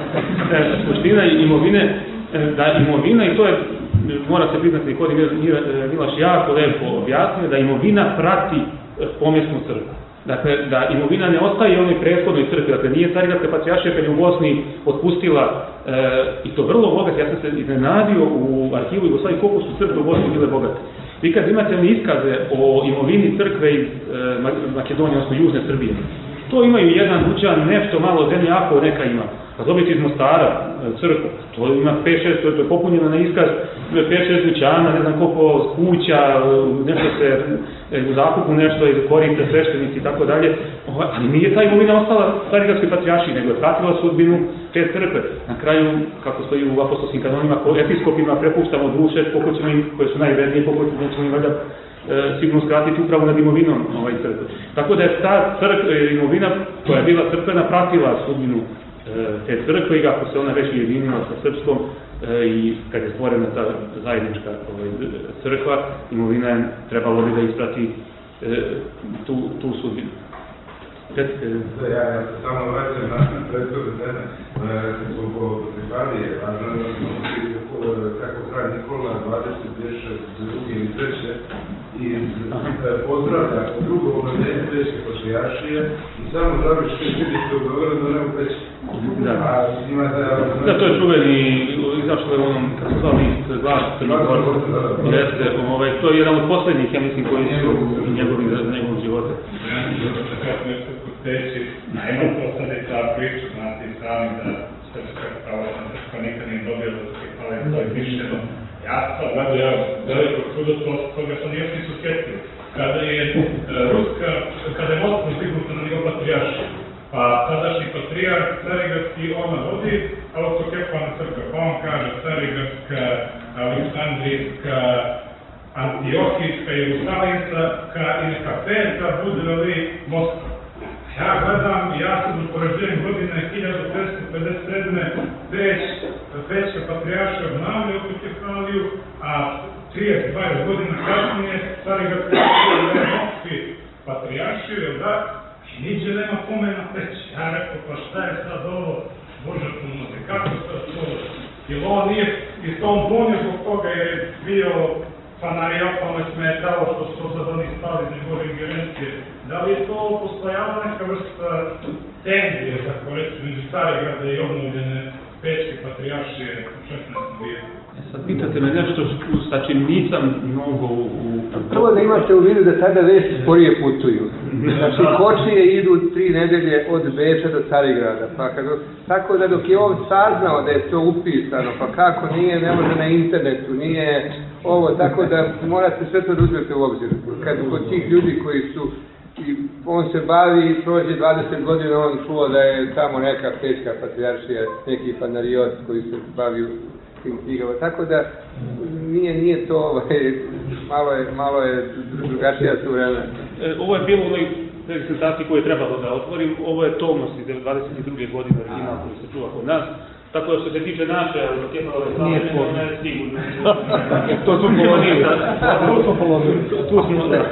suština imovine, da imovina, i to je, mora se priznati, Nikodem Milaš jako lepo objasnio, da imovina prati pomjesnu crkvu. Dakle, da imovina ne ostaje onoj prethodnoj crkvi, dakle, nije Carigradska patrijaršija kad je u Bosni otpustila, e, i to vrlo bogat, ja sam se iznenadio u arhivu Jugoslavije koliko su crkve u Bosni bile bogate. Vi kad imate oni iskaze o imovini crkve iz e, Makedonije, odnosno Južne Srbije, to imaju jedan dućan, nešto malo zemlje, ako neka ima. Kad dobiti iz Mostara crkvu, to ima pet šest, to je popunjeno na iskaz, pet šest dućana, ne znam koliko kuća, nešto se u zakupu nešto iz koriste, sveštenici i tako dalje, ali nije ta imovina ostala Carigradskoj patrijaršiji, nego je pratila sudbinu te crkve. Na kraju, kako stoji u apostolskim kanonima, episkopima prepuštamo duše, koliko ćemo im, koje su najvrednije, koliko ćemo im valjda e, sigurno skratiti upravo nad imovinom ovaj crkve. Tako da je ta crkva, imovina koja je bila crkvena pratila sudbinu te crkve i ako se ona već ujedinila sa srpskom e, i kad je stvorena ta zajednička ovaj, crkva, imovina je trebalo bi da isprati e, tu, tu sudbinu. Recite. Da, ja, ja se samo vraćam na prethodne teme, zbog Tribalije, važno je kako kralj Nikola dvadeset druge ili treće iz pozdravlja drugo obnovljenje Peške patrijaršije i samo završi vidite u Beogradu, ne u Peći. Da. Da, to je čuveni, izašlo je onom, kako zvao list, glas, Crnogor, jeste, ovaj, to je jedan od poslednjih, ja mislim, koji su njegovim, njegovim života. Ja sam da kako nešto kod teći, najma postane ta priča, znate i sami da Srpska pravoslavna crkva nikad nije dobila da se hvale, to je mišljeno. Ja sam gledao, ja veliko čudo toga što nije nisu sketili. Kada je Ruska, kada je Moskva izdignuta na nivo patrijaršije, pa tadašnji patrijarh Carigradski ona vodi autokefalna crkva, pa on kaže Carigradska, Aleksandrijska, Antiohijska, Jerusalimska i neka peta bude li Moskva. Ja gledam, ja sam upoređujem godine hiljadu petsto pedeset sedme već Pećka patrijaršija obnavlja autokefaliju, a trideset dvadeset godina kasnije Carigradska Moskvi patrijaršiju, jel da? I niđe nema pomena Peći. Ja rekao, pa šta je sad ovo božatveno, kako sad to? Jer ovo nije iz tom bunju zbog toga jer je bio fanariopalno smetalo što su sad oni stali iz njegove ingerencije. Da li je to postojala neka vrsta tenzije, tako reći, među Carigrada i obnovljene Pečke patrijaršije u šesnaestom vijeku? Sad pitate me nešto sa čim nisam mnogo u... Prvo da imate u vidu da tada vesti sporije putuju. Znači, kočije idu tri nedelje od Beča do Carigrada. Pa kad, tako da dok je on saznao da je to upisano, pa kako nije, ne može na internetu, nije ovo, tako da morate sve to da uzmete u obzir. Kad kod tih ljudi koji su, i on se bavi, prođe dvadeset godina, on čuo da je tamo neka Pečka patrijaršija, neki fanariot koji se bavi tim knjigama, tako da nije, nije to, ovaj, malo je, malo je drugačija su vremena. E, ovo je bilo u onoj prezentaciji koju je trebalo da otvorim, ovo je tomnost iz dvadeset druge godine original koji se čuva kod nas, tako da što se tiče naše, nije sporno, ne je sigurno. To su položili. Tu smo položili. Tu smo, da.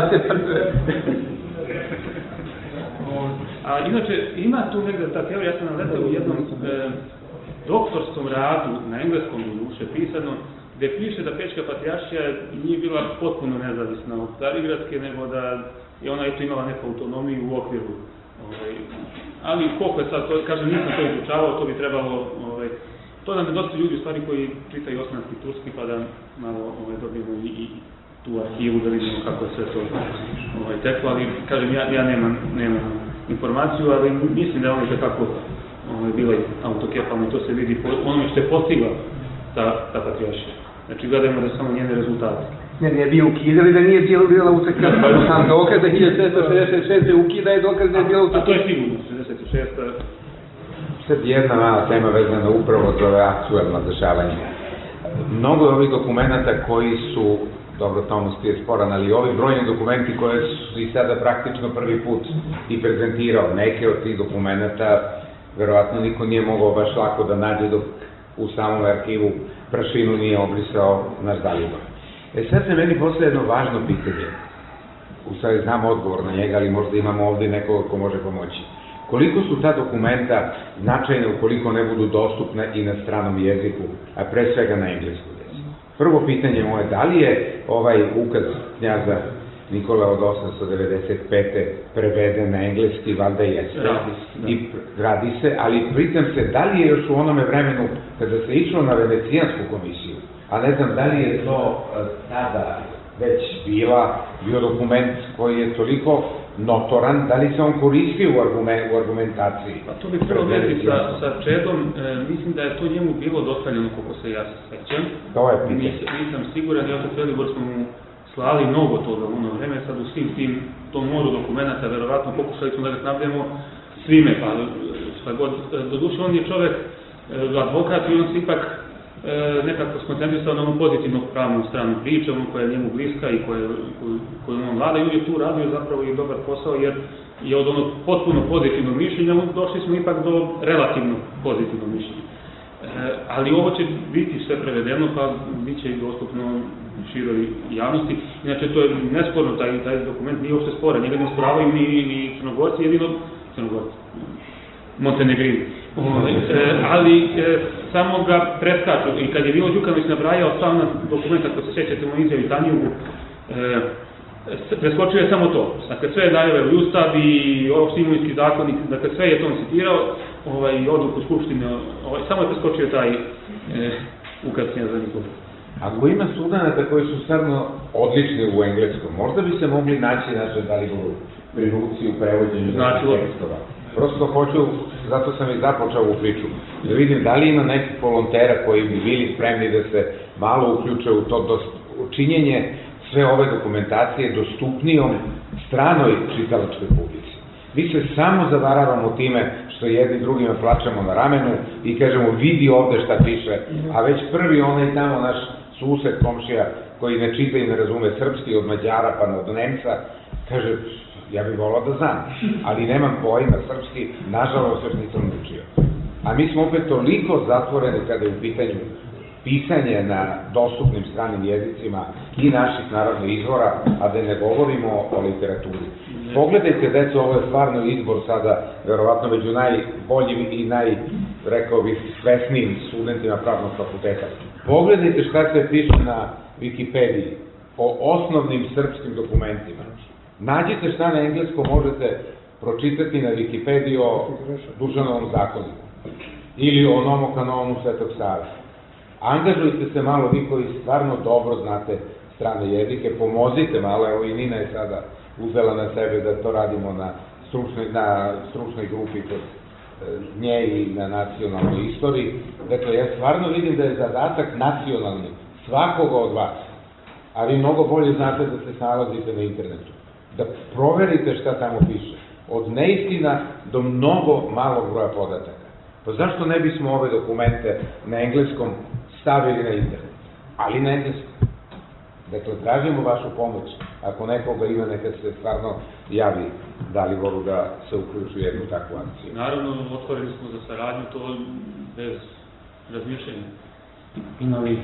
A inače, ima tu negdje ta teorija, ja sam naletao u jednom e, doktorskom radu, na engleskom duše pisano, gde piše da Pečka patrijaršija nije bila potpuno nezavisna od Carigradske, nego da je ona eto imala neku autonomiju u okviru. Ovaj, ali koliko je sad, to, kažem, nisam to izučavao, to bi trebalo, ovaj, to nam je dosta ljudi u stvari koji čitaju osmanski turski, pa da malo ovaj, dobijemo i, i tu arhivu da vidimo kako je sve to ovaj, teklo, ali kažem, ja, ja nemam, nemam informaciju, ali mislim da je ono kako ovaj, bila autokefalna i to se vidi po onome što je postigla ta, ta patrijaršija. Znači gledamo da samo njene rezultate. Ne, ne bi ukidali da nije cijelo bila utrka, sam dokaz da hiljadu sedamsto šezdeset šeste ukida je dokaz da je bila utrka. A to je sigurno, šezdeset šesta. Sad jedna mala tema vezana upravo za ove aktuelna dešavanja. Mnogo je ovih dokumenta koji su, dobro, Tomas ti je sporan, ali ovi brojni dokumenti koje su i sada praktično prvi put i prezentirao, neke od tih dokumenta verovatno niko nije mogao baš lako da nađe dok u samom arhivu prašinu nije obrisao naš Dalibor. E sad se meni postoje jedno važno pitanje, u stvari znam odgovor na njega, ali možda imamo ovde nekoga ko može pomoći. Koliko su ta dokumenta značajne ukoliko ne budu dostupne i na stranom jeziku, a pre svega na engleskom jeziku? Prvo pitanje moje, da li je ovaj ukaz knjaza Nikola od osamsto devedeset pete preveden na engleski, valjda jeste, i radi se, ali pritam se, da li je još u onome vremenu kada se išlo na Venecijansku komisiju, a ne znam da li je to tada već bila, bio dokument koji je toliko notoran, da li se on koristio u, argument, u argumentaciji? Pa to bi prvo vezi sa, sa Čedom, e, mislim da je to njemu bilo dostavljeno, koliko se ja sećam. To je pitanje. Nisam, nisam siguran, ja to Velibor smo mu slali mnogo toga u ono vreme, sad u svim tim, tom moru dokumenta, verovatno pokušali smo da ga snabdemo svime, pa šta god, doduše on je čovek, advokat i on se ipak e, nekako skoncentrisao na onu pozitivnu pravnu stranu priče, ono koja je njemu bliska i koje, koju, koju on vlada i on je tu radio zapravo i dobar posao, jer je od onog potpuno pozitivnog mišljenja došli smo ipak do relativno pozitivnog mišljenja. E, ali ovo će biti sve prevedeno, pa bit će i dostupno široj javnosti. Inače, to je nesporno, taj, taj dokument nije uopšte sporan, njega ne osporavaju ni, ni Crnogorci, jedino Crnogorci, Montenegrini. E, ali e, samo ga preskaču. I kad je Milo Đukanović nabrajao sam na dokumenta, ako se sjećate u izjavi Tanjugu, e, preskočio je samo to. Dakle, sve je najave u Ustav i opšti imovinski zakonik, dakle, sve je to on citirao, ovaj, odluku Skupštine, ovaj, samo je preskočio taj e, ukaz knjaza Nikola. Ako ima studenata koji su stvarno odlični u engleskom, možda bi se mogli naći naše Daliboru pri ruci u prevođenju tekstova. Prosto hoću, zato sam i započeo ovu priču, da vidim da li ima nekih volontera koji bi bili spremni da se malo uključe u to činjenje sve ove dokumentacije dostupnijom stranoj čitalačkoj publici. Mi se samo zavaravamo time što jedni drugima plačemo na ramenu i kažemo vidi ovde šta piše, a već prvi onaj tamo naš sused, komšija, koji ne čita i ne razume srpski od Mađara pa od Nemca, kaže, ja bih volao da znam, ali nemam pojma srpski, nažalost još nisam učio. A mi smo opet toliko zatvoreni kada je u pitanju pisanje na dostupnim stranim jezicima i naših narodnih izvora, a da ne govorimo o literaturi. Pogledajte, deco, ovo je stvarno izbor sada, verovatno među najboljim i naj, rekao bih, svesnijim studentima pravnog fakulteta. Pogledajte šta se piše na Wikipediji o osnovnim srpskim dokumentima. Nađite šta na engleskom možete pročitati na Wikipediji o Dušanovom zakoniku ili o Nomokanonu Svetog Save. Angažujte se malo, vi koji stvarno dobro znate strane jezike, pomozite malo, evo i Nina je sada uzela na sebe da to radimo na stručnoj, na stručnoj grupi kod nje i na nacionalnoj istoriji. Dakle, ja stvarno vidim da je zadatak nacionalni svakoga od vas, a vi mnogo bolje znate da se snalazite na internetu, da proverite šta tamo piše, od neistina do mnogo malog broja podataka. Pa zašto ne bismo ove dokumente na engleskom stavili na internet, ali na engleskom? Dakle, tražimo vašu pomoć, ako nekoga ima, neka se stvarno javi Daliboru da se uključi u jednu takvu akciju. Naravno, otvorili smo za saradnju, to bez razmišljenja. Ima li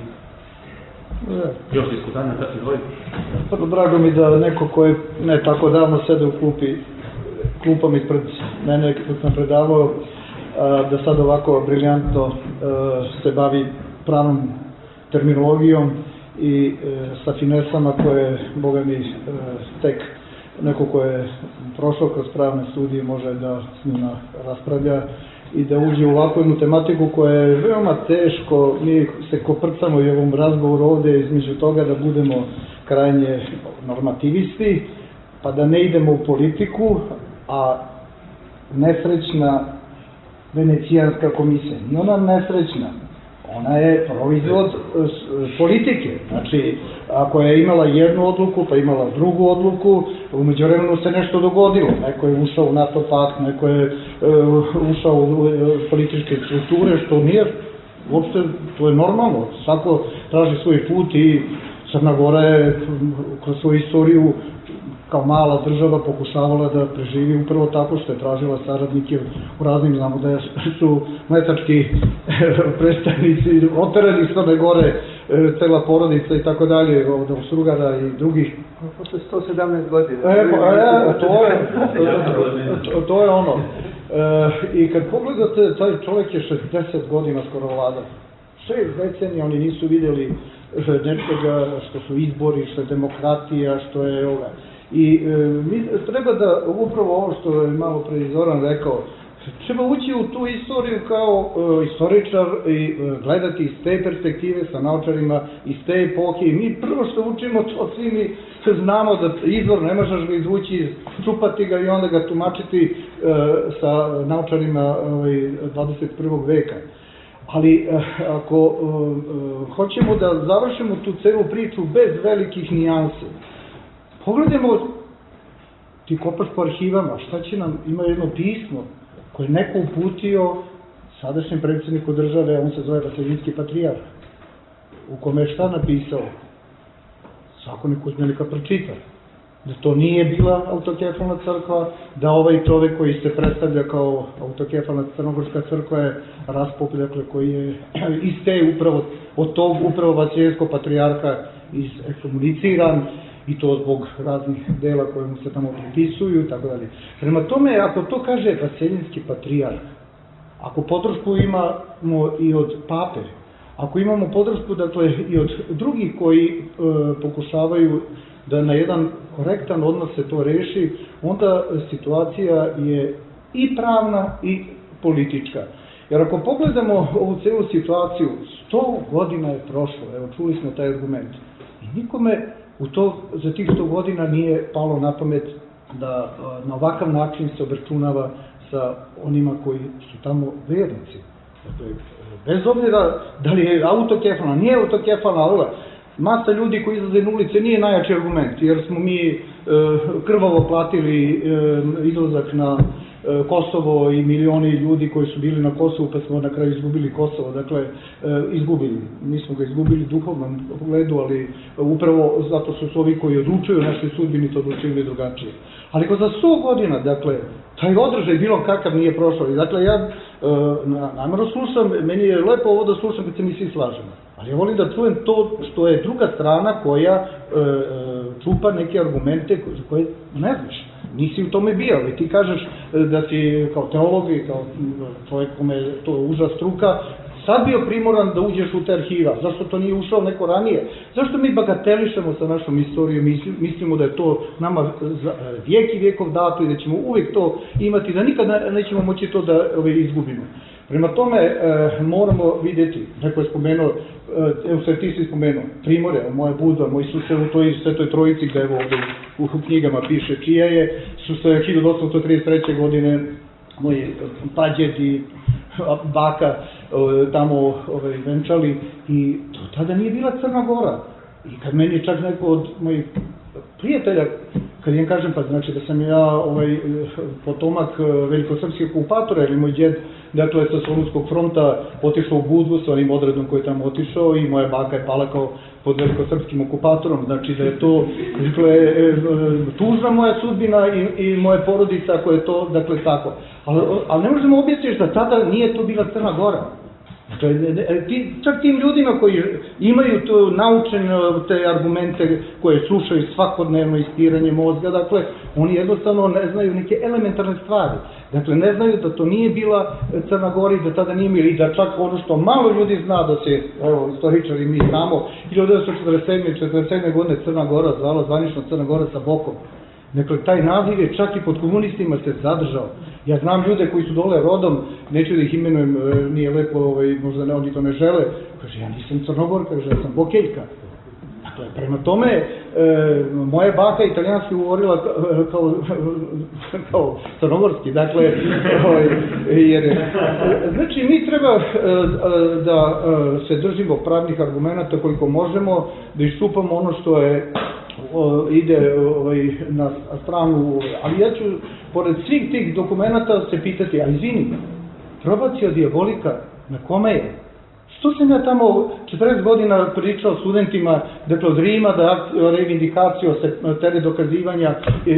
još diskutanja, tako i dvoji? Prvo, drago mi da neko ko je ne tako davno sede u klupi, klupama ispred mene, dok sam predavao, da sad ovako briljantno se bavi pravnom terminologijom i sa finesama koje, boga mi, tek neko ko je prošao kroz pravne studije može da s njima raspravlja i da uđe u ovakvu jednu tematiku koja je veoma teško, mi se koprcamo i u ovom razgovoru ovde između toga da budemo krajnje normativisti, pa da ne idemo u politiku, a nesrećna Venecijanska komisija, no nam nesrećna, ona je proizvod politike. Znači, ako je imala jednu odluku, pa imala drugu odluku, umeđu vremenu se nešto dogodilo. Neko je ušao u NATO pakt, neko je ušao u političke strukture, što nije, uopšte, to je normalno. Svako traži svoj put i Crna Gora je kroz svoju istoriju kao mala država pokušavala da preživi upravo tako što je tražila saradnike u raznim, znamo da su mletački predstavnici oterani s Crne Gore, cela porodica i tako dalje, od Austrougar-a i drugih. Posle sto sedamnaest godina. E, e, to je, to, to je ono. E, I kad pogledate, taj čovjek je šezdeset godina skoro vlada. Šest decenija oni nisu vidjeli nečega što su izbori, što je demokratija, što je ovoga. I e, mi treba da, upravo ovo što je malo pre Zoran rekao, treba ući u tu istoriju kao e, istoričar i e, gledati iz te perspektive sa naučarima, iz te epohe. I mi prvo što učimo, to svi mi znamo da izvor ne možeš ga izvući, čupati ga i onda ga tumačiti e, sa naučarima e, dvadeset prvog veka. Ali ako e, e, hoćemo da završimo tu celu priču bez velikih nijanse, pogledajmo, ti kopaš po arhivama, šta će nam, ima jedno pismo koje je neko uputio sadašnjem predsjedniku države, on se zove Vaseljinski patrijarh, u kome je šta napisao? Svako neko uzme neka pročita. Da to nije bila autokefalna crkva, da ovaj čovek koji se predstavlja kao autokefalna crnogorska crkva je Raspop, dakle, koji je iz te upravo, od tog upravo Vaseljinskog patrijarha iskomuniciran, i to zbog raznih dela koje mu se tamo pripisuju i tako dalje. Prema tome, ako to kaže Vaseljinski patrijarh, ako podršku imamo i od pape, ako imamo podršku, dakle, i od drugih koji e, pokušavaju da na jedan korektan odnos se to reši, onda situacija je i pravna i politička. Jer ako pogledamo ovu celu situaciju, sto godina je prošlo, evo čuli smo taj argument, i nikome u to, za tih sto godina nije palo na pamet da na ovakav način se obračunava sa onima koji su tamo vernici. Dakle, bez obzira da li je autokefalna, nije autokefalna, ali masa ljudi koji izlaze na ulice nije najjači argument, jer smo mi e, krvavo platili e, izlazak na e, Kosovo i milioni ljudi koji su bili na Kosovu, pa smo na kraju izgubili Kosovo. Dakle, e, izgubili. Mi smo ga izgubili u duhovnom pogledu, ali upravo zato su ovi koji odlučuju našoj sudbini to odlučili drugačije. Ali ko za sto godina, dakle, taj održaj bilo kakav nije prošao. I dakle, ja e, namjerno slušam, meni je lepo ovo da slušam kad se mi svi slažemo. Ali ja volim da čujem to što je druga strana koja e, čupa neke argumente koje ne znaš. Nisi u tome bio, ali ti kažeš da si kao teolog i kao čovjek kome je to užas struka, sad bio primoran da uđeš u te arhiva. Zašto to nije ušao neko ranije? Zašto mi bagatelišemo sa našom istorijom, mislimo da je to nama vijek i vijekov dato i da ćemo uvijek to imati, da nikad nećemo moći to da izgubimo. Prema tome, e, moramo vidjeti, neko je spomenuo, e, evo sve ti si spomenuo, Primorje, moja Budva, moji sused u toj Svetoj Trojici, gde evo ovdje u knjigama piše čija je, su se hiljadu osamsto trideset treće godine moji pađed i baka e, tamo ove, venčali i to tada nije bila Crna Gora. I kad meni čak neko od mojih prijatelja, kad im kažem, pa znači da sam ja ovaj, potomak velikosrpskih okupatora, ili moj djed, dakle, sa Solunskog fronta otišao u Budvu sa onim odredom koji je tamo otišao i moja baka je pala kao pod velikosrpskim okupatorom, znači da je to, dakle, tužna moja sudbina i, i moja porodica koja je to, dakle, tako. Ali, ali ne možemo objasniti da tada nije to bila Crna Gora. Ti, čak tim ljudima koji imaju to naučene te argumente koje slušaju svakodnevno ispiranje mozga, dakle, oni jednostavno ne znaju neke elementarne stvari. Dakle, ne znaju da to nije bila Crna Gora i da tada nije imali, i da čak ono što malo ljudi zna da se, evo, istoričari mi znamo, hiljadu devetsto četrdeset sedme. četrdeset sedme. godine Crna Gora zvala zvanično Crna Gora sa bokom. Dakle, taj naziv je čak i pod komunistima se zadržao. Ja znam ljude koji su dole rodom, neću da ih imenujem, nije lepo, ovaj, možda ne, oni to ne žele, kaže, ja nisam Crnogor, kaže, ja sam Bokeljka. Dakle, prema tome, e, moja baka italijanski govorila kao, kao crnogorski, dakle, jer, znači mi treba da se držimo pravnih argumenta koliko možemo, da iščupamo ono što je ide ovaj, na stranu, ali ja ću, pored svih tih dokumenta se pitati, a izvini, probacija dijabolika, na kome je? Što sam ja tamo četrdeset godina pričao studentima, dakle od Rima, da reivindikaciju se tere dokazivanja,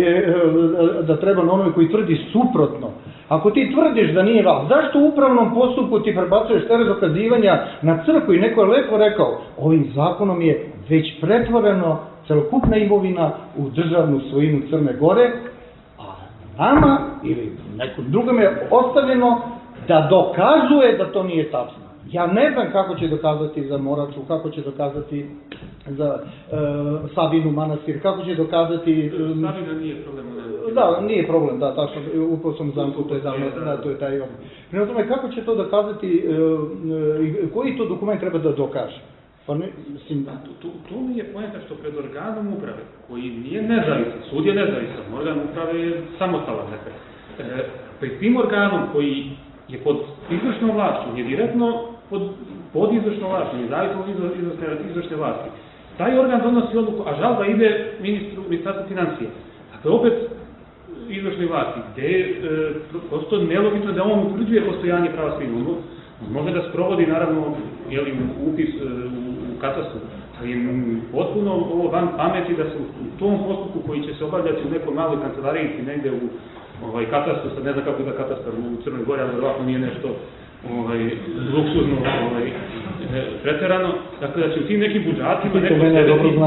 da treba na onome koji tvrdi suprotno. Ako ti tvrdiš da nije val, zašto u upravnom postupku ti prebacuješ tere dokazivanja na crkvu? I neko je lepo rekao, ovim zakonom je već pretvoreno celokupna imovina u državnu svojinu Crne Gore, a nama ili nekom drugom je ostavljeno da dokazuje da to nije tačno. Ja ne znam kako će dokazati za Moraču, kako će dokazati za e, Sabinu manastir, kako će dokazati... E, Sabina nije problem. Da, nije problem, da, tačno, upao sam zamku, to je davno, da, to je taj oblik. Prema tome, kako će to dokazati, e, e, koji to dokument treba da dokaže? Pa ne, mislim... Tu, tu, tu mi je poenta što pred organom uprave, koji nije nezavisan, sud je nezavisan, organ uprave je samostalan, dakle. E, pred tim organom koji je pod izvršnom vlašću, je direktno pod, pod izvršnom vlašću, je zavisno od izvršne, izvršne vlasti. Taj organ donosi odluku, a žalba ide ministru, ministarstvu financije. Dakle, opet izvršnoj vlasti, gde je e, prosto nelogično da on utvrđuje postojanje prava svima. On može da sprovodi, naravno, jeli, upis e, u katastru, ali je potpuno ovo van pameti da se u tom postupku koji će se obavljati u nekoj maloj kancelarijici, negde u ovaj, katastru, sad ne znam kako je da katastar u Crnoj Gori, ali verovatno nije nešto ovaj, luksuzno ovaj, preterano, dakle da će u tim nekim budžatima neko sedeti,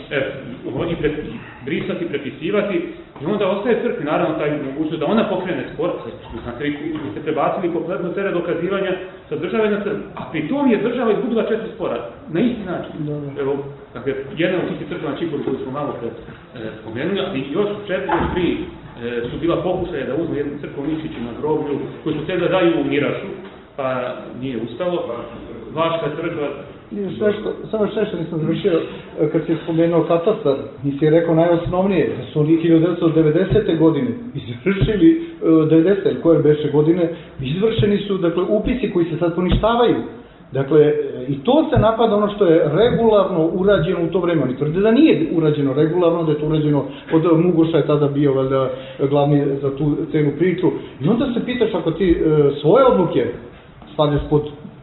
e, pre, brisati, prepisivati, i onda ostaje crkvi, naravno, taj mogućnost da ona pokrene spor, znači, ste prebacili kompletno tere dokazivanja sa države na crkvu, a pri tom je država izgubila četiri spora, na isti način. Evo, dakle, jedna od tih crkva na Čipru koju smo malo pre e, spomenuli, ali još četiri, još tri e, su bila pokušaja da uzme jednu crkvu Nišiću na groblju, koji su te da daju u Mirašu, pa nije ustalo. Vaška crkva... Sve što, samo što što nisam završio, kad si spomenuo katastar, nisi je rekao najosnovnije, da su oni hiljadu devetsto devedesete. godine izvršili, devedesete. koje beše godine, izvršeni su, dakle, upisi koji se sad poništavaju. Dakle, i to se napada ono što je regularno urađeno u to vreme. Oni tvrde da nije urađeno regularno, da je to urađeno, od Mugoša je tada bio valjda glavni za tu celu priču. I onda se pitaš, ako ti svoje odluke stavljaš pod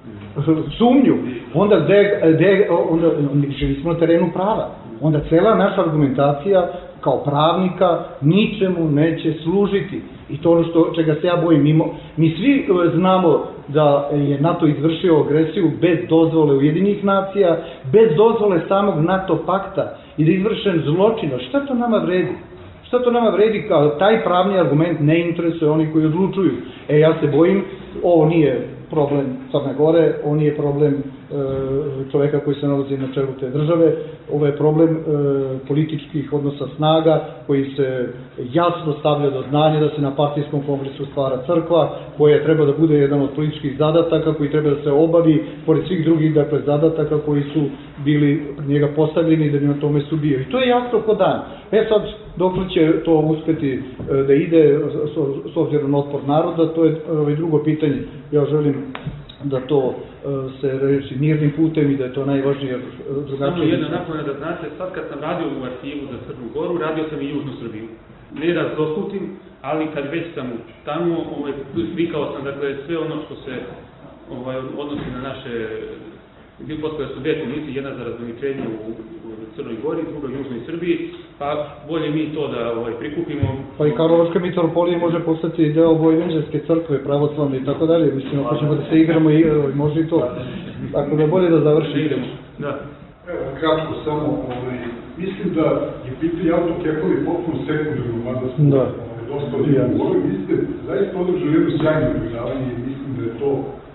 sumnju, onda gde, gde onda, želi smo na terenu prava. Onda cela naša argumentacija kao pravnika ničemu neće služiti. I to ono što, čega se ja bojim. Mi, mi svi znamo da je NATO izvršio agresiju bez dozvole Ujedinjenih nacija, bez dozvole samog NATO pakta i da je izvršen zločino. Šta to nama vredi? Šta to nama vredi kao taj pravni argument ne interesuje oni koji odlučuju? E, ja se bojim, ovo nije problem Crne Gore, on je problem e, čoveka koji se nalazi na čelu te države, ovo je problem e, političkih odnosa snaga koji se jasno stavlja do znanja da se na partijskom kongresu stvara crkva, koja treba da bude jedan od političkih zadataka koji treba da se obavi, pored svih drugih, dakle, zadataka koji su bili njega postavljeni da bi na tome su bio. I to je jasno ko dan. E sad, dok će to uspeti e, da ide s, s obzirom na otpor naroda, to je e, drugo pitanje. Ja želim da to e, se reši mirnim putem i da je to najvažnije drugačije. Samo jedna napomena da znate, sad kad sam radio u arhivu za Crnu Goru, radio sam i Južnu Srbiju. Ne da zlokutim, ali kad već sam tamo, ovaj, slikao sam, dakle, sve ono što se ovaj, odnosi na naše, gdje postoje su dve komisije, jedna za razgraničenje u, u Crnoj Gori, druga u Južnoj Srbiji, pa bolje mi to da ovaj, prikupimo. Pa i Karlovačka mitropolija može postati deo Vojvođanske crkve, pravoslavne i tako dalje. Mislim, ako ćemo da se igramo i može i to. Tako da je bolje da završimo. Da. Evo, kratko samo, ovaj, mislim da je pitanje autokepovi potpuno sekundarno, mada smo da. ovaj, dosta od njega govorili. Vi ste zaista održali jedno sjajno predavanje i mislim da je to,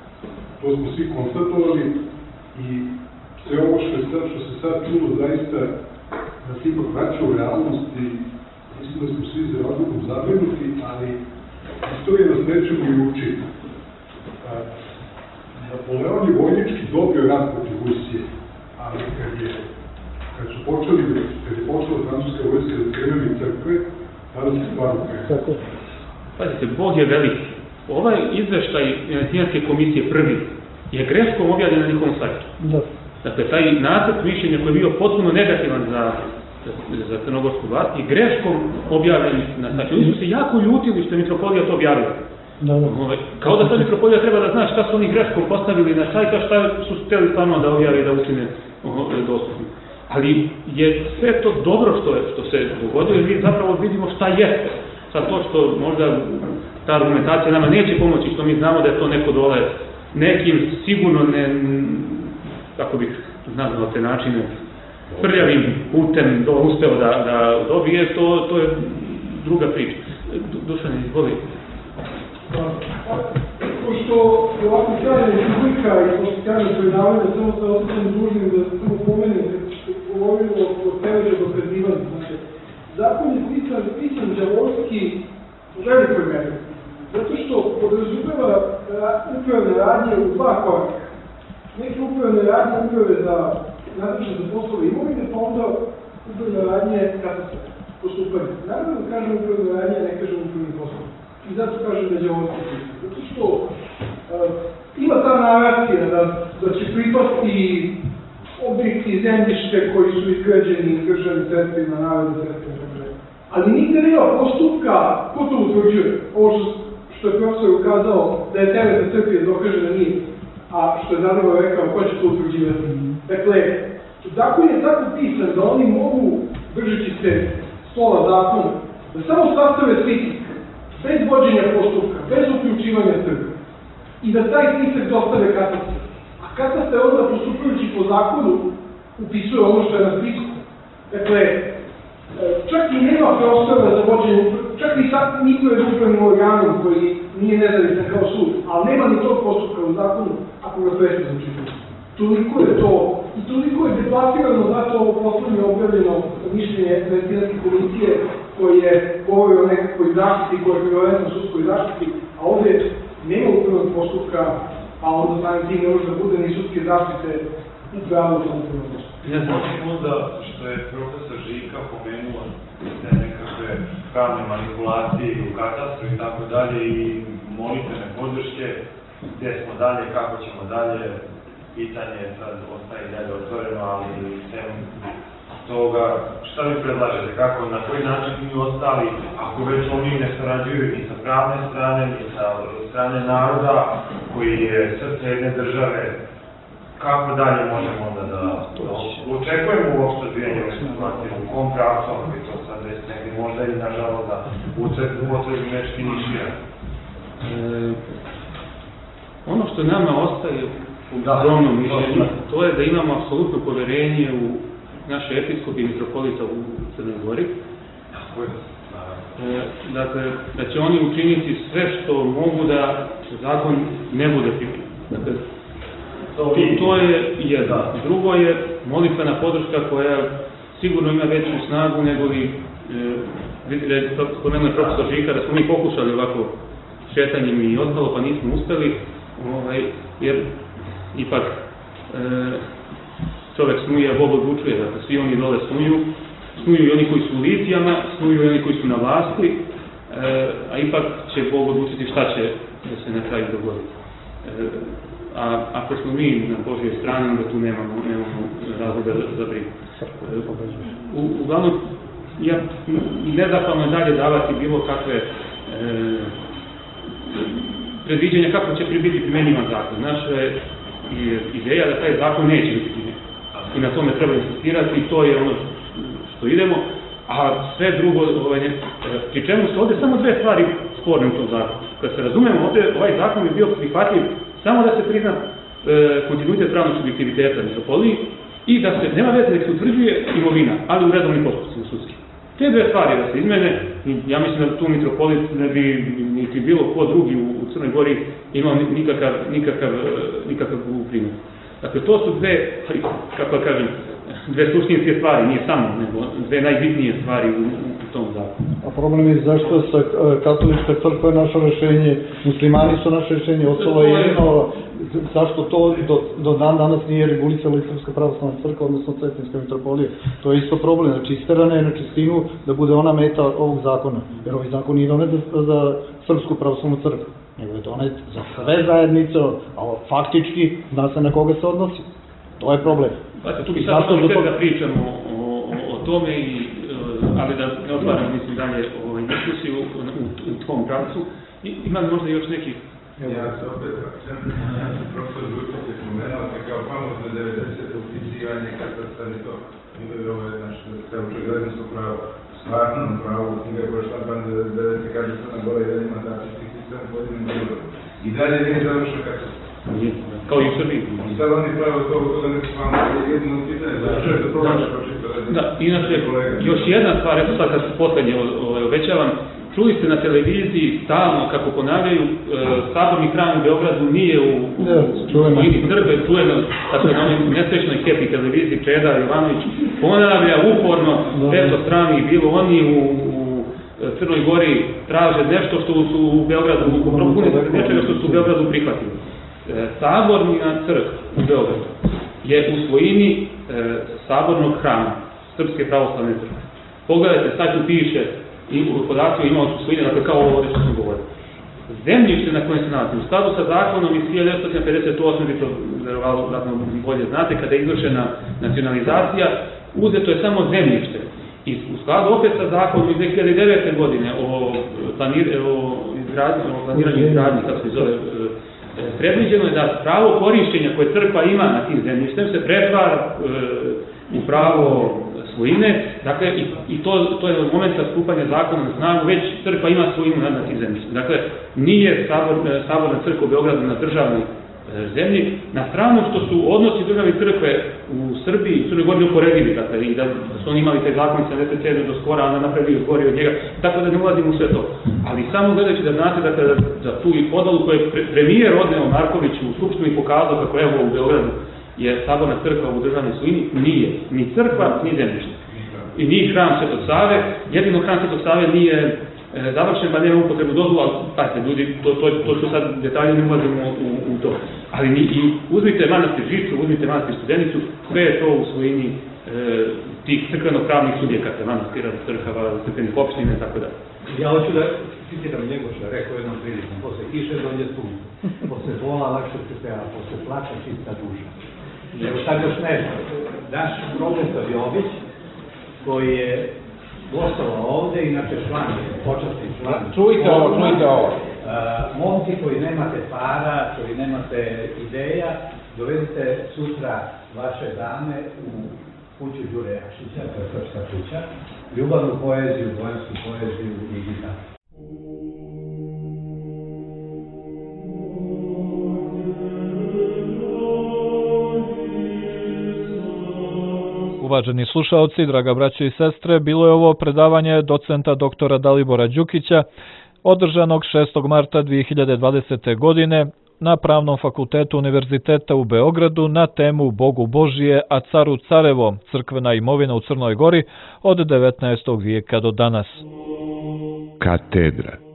to smo svi konstatovali i sve ovo što, je sad, što se sad čulo zaista nas ipak vraća u realnost i mislim da smo svi za razlogom zabrinuti, ali istorija nas nečemu i uči. Napoleon je vojnički dobio rat protiv Rusije, ali kad, je, kad su počeli, kad je počela francuska vojska da krveni crkve, tada se stvarno Tako. Pazite, Bog je veliki. Ovaj izveštaj Venecijanske komisije prvi je greškom objavljen na njihovom sajtu. Da. Dakle, taj nacrt mišljenja koji je bio potpuno negativan za, za crnogorsku vlast i greškom objavljen na sajtu. Oni su se jako ljutili što je mitropolija to objavila. Da, da. Ove, kao da sad mitropolija treba da zna šta su oni greškom postavili na sajt, a šta su htjeli stvarno da objave i da učine dostupni. Ali je sve to dobro što, je, što se dogodilo i mi zapravo vidimo šta jeste. Sad to što možda ta argumentacija nama neće pomoći, što mi znamo da je to neko dole nekim sigurno ne, kako bih nazvao te načine, prljavim putem do, uspeo da, da dobije, to, to je druga priča. Dušan, izvoli. Pošto je ovako trajanje publika i pošto kaže predavanja, samo se osjećam dužnim da samo pomenem, što je govorilo o teže dokazivanja. Znači, zakon je pisan, pisan đavolski u velikoj meri, zato što podrazumeva upravne radnje u dva koraka. Neke upravne radnje uprave za nadležne za poslove imovine, pa onda upravne radnje katastra, postupanje. Naravno da kažem upravne radnje, ne kažem upravni poslove. I zato kažem da je đavolski pisan. Zato što uh, ima ta naracija da, da će pripasti objekti zemljište koji su izgrađeni državnim sredstvima, narodnim sredstvima. Ali nigde nema postupka, ko to utvrđuje? Ovo što, što je profesor ukazao da je teret da crkve dokaže da nije, a što je Dalibor rekao, ko će to utvrđivati? Dakle, zakon je tako pisan da oni mogu, držeći se slova zakona, da samo sastave spisak, bez vođenja postupka, bez uključivanja crkve, i da taj spisak dostave katastar. A katastar onda postupajući po zakonu upisuje ono što je na spisku. Dakle, čak i nema prostora za vođenje, čak i sad niko je upravnim organom koji nije nezavisan kao sud, ali nema ni tog postupka u zakonu ako ga presudno učiniti. Toliko je to, i toliko je deplasirano, zato ovo poslednje objavljeno mišljenje Venecijanske komisije koje govori o nekakvoj zaštiti, koja je privaletno sudskoj zaštiti, a ovde nema upravnog postupka, a onda samim tim ne može da bude ni sudske zaštite u pravu za upravnog postupka. Ja znam onda što je profesor Žika pomenuo te nekakve pravne manipulacije u katastru i tako dalje i molitvene podrške, gdje smo dalje, kako ćemo dalje, pitanje sad ostaje dalje otvoreno, ali sem toga, šta vi predlažete, kako, na koji način mi ostali, ako već oni ne sarađuju ni sa pravne strane, ni sa strane naroda, koji je srce jedne države, kako dalje možemo onda da, da očekujemo uopšte odvijanje ove situacije, u kom pravcu, ako bi to sad već negdje možda i nažalost da upotrebi nečki nišija. E, ono što nama ostaje u skromnom mišljenju, to je da imamo apsolutno poverenje u naše episkopi i mitropolita u Crnoj Gori. E, dakle, da će oni učiniti sve što mogu da zakon ne bude pripremljen. Dakle, to, to je jedno. Drugo je molitvena podrška koja sigurno ima veću snagu nego li, e, spomenuo je profesor Žika, da smo mi pokušali ovako šetanjem i ostalo, pa nismo uspeli, ovaj, jer ipak e, čovek snuje, a Bog odlučuje, dakle svi oni dole snuju, snuju i oni koji su u litijama, snuju i oni koji su na vlasti, e, a ipak će Bog odlučiti šta će da se na kraju dogoditi. E, a ako smo mi na Božjoj strani, onda tu nemamo, nemamo razloga za brigu. E, uglavnom, ja nezahvalno dalje davati bilo kakve e, predviđenja kako će biti primjenjivan zakon. Naša je ideja da taj zakon neće biti primjenjivan. I na tome treba insistirati i to je ono što idemo, a sve drugo, ovaj, ne, pri čemu su ovde samo dve stvari sporne u tom zakonu. Kad se razumemo, ovde ovaj zakon je bio prihvatljiv samo da se prizna e, kontinuitet pravnog subjektiviteta mitropoliji i da se, nema veze, nek se utvrđuje imovina, ali u redovnim postupcima sudski. Te dve stvari da se izmene, ja mislim da tu mitropolit ne bi niti bilo ko drugi u, u Crnoj Gori imao nikakav, nikakav, nikakav primjer. Dakle, to su dve, kako da kažem, dve suštinske stvari, nije samo, nego dve najbitnije stvari u, u tom zakonu. A problem je zašto sa katolička crkva je naše rešenje, muslimani su naše rešenje, ostalo je jedno, zašto to do, do dan danas nije regulisala i Srpska pravoslavna crkva, odnosno Cetinjska mitropolija. To je isto problem, znači isterana je na čistinu da bude ona meta ovog zakona, jer ovaj zakon nije donet za, za Srpsku pravoslavnu crkvu, nego je donet za sve zajednice, a faktički zna se na koga se odnosi. To je problem. Pa tu bi sad možemo to... da pričamo o, o, o tome, i, ali da ne otvaram, mislim, dalje ovaj, diskusiju u, u, u tom pravcu. I, ima li možda još nekih? Ja se opet vraćam, ja sam profesor Đukić je pomenuo se kao famozno devedeset upisivanje katastarni to. Ovo je naš, kao očigledno pravo, stvarno pravo, knjiga koja je štampan devedeset se kaže Crna Gora i ima dačitih sistem pojedinim djelom. I dalje nije završen katastar. Kao i u Srbiji. I sad oni pravo to u toga neki vam jedno pitanje, zašto je to probače pročitati? Da, inače, još jedna stvar, eto sad kad poslednje obećavam, čuli ste na televiziji stalno kako ponavljaju, e, saborni hram u Beogradu nije u svojini crkve, čujeno, tako na onoj nesrećnoj Hepi televiziji Čeda Jovanović ponavlja uporno, pesto strani, bilo oni u, u Crnoj Gori traže nešto što su u Beogradu, propune se nečega što su u Beogradu prihvatili. E, saborna crkva u Beogradu je u svojini e, sabornog hrama, Srpske pravoslavne crkve. Pogledajte, sad tu piše, i podaci imao su svojine, dakle kao ovo što sam govorio. Zemljište na kojem se nalazi, u skladu sa zakonom iz hiljadu devetsto pedeset osme, vi to verovatno bolje znate, kada je izvršena nacionalizacija, uzeto je samo zemljište. I u skladu opet sa zakonom iz dve hiljade devete. godine o, planir, o, izgradnji, o planiranju izgradnji, kako se zove, predviđeno je da pravo korišćenja koje crkva ima na tim zemljištem se pretvara e, u pravo svojine, dakle, i, i to, to je od momenta stupanja zakona na snagu, već crkva ima svojinu nad tim zemljištem. Dakle, nije sabor, saborna crkva u Beogradu na državnoj e, zemlji, na stranu što su odnosi države i crkve u Srbiji i Crnoj Gori uporedivi, dakle, i da su oni imali taj zakon sedamdeset sedme do skora, a onda napravili gori od njega, tako da ne ulazim u sve to. Ali samo gledajući da znate, dakle, da, da tu i podalu koju je pre, premijer odneo Marković u Skupštini pokazao kako evo u Beogradu je saborna crkva u državnoj svojini, nije. Ni crkva, ni zemljište. I nije hram Svetog Save, jedino hram Svetog Save nije e, završen, pa nema upotrebu dozvolu, ali pazite, ljudi, to, to, to što sad detaljno ne ulazimo u, u to. Ali ni, i uzmite manastir Žicu, uzmite manastir Studenicu, sve je to u svojini e, tih crkveno-pravnih subjekata, manastira, crkava, crkvenih opština i tako da. Ja hoću da citiram Njegoša, rekao jednom prilikom, posle kiše dođe sun, posle bola lakše se peva, posle plaća čista duša. Evo sad još nešto, naš profesor Jović, koji je gostovao ovde, inače član, počasni član. Čujte ovo, čujte ovo. Momci koji nemate para, koji nemate ideja, dovedite sutra vaše dame u kuću Đure Jakšića, to je srpska kuća, ljubavnu poeziju, bojansku poeziju i gitaru. Uvaženi slušaoci, draga braćo i sestre, bilo je ovo predavanje docenta doktora Dalibora Đukića, održanog šestog marta dve hiljade dvadesete. godine na Pravnom fakultetu Univerziteta u Beogradu na temu Bogu Božije, a caru carevo, crkvena imovina u Crnoj Gori od devetnaestog vijeka do danas. Katedra.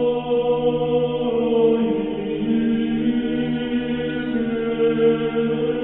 Thank you.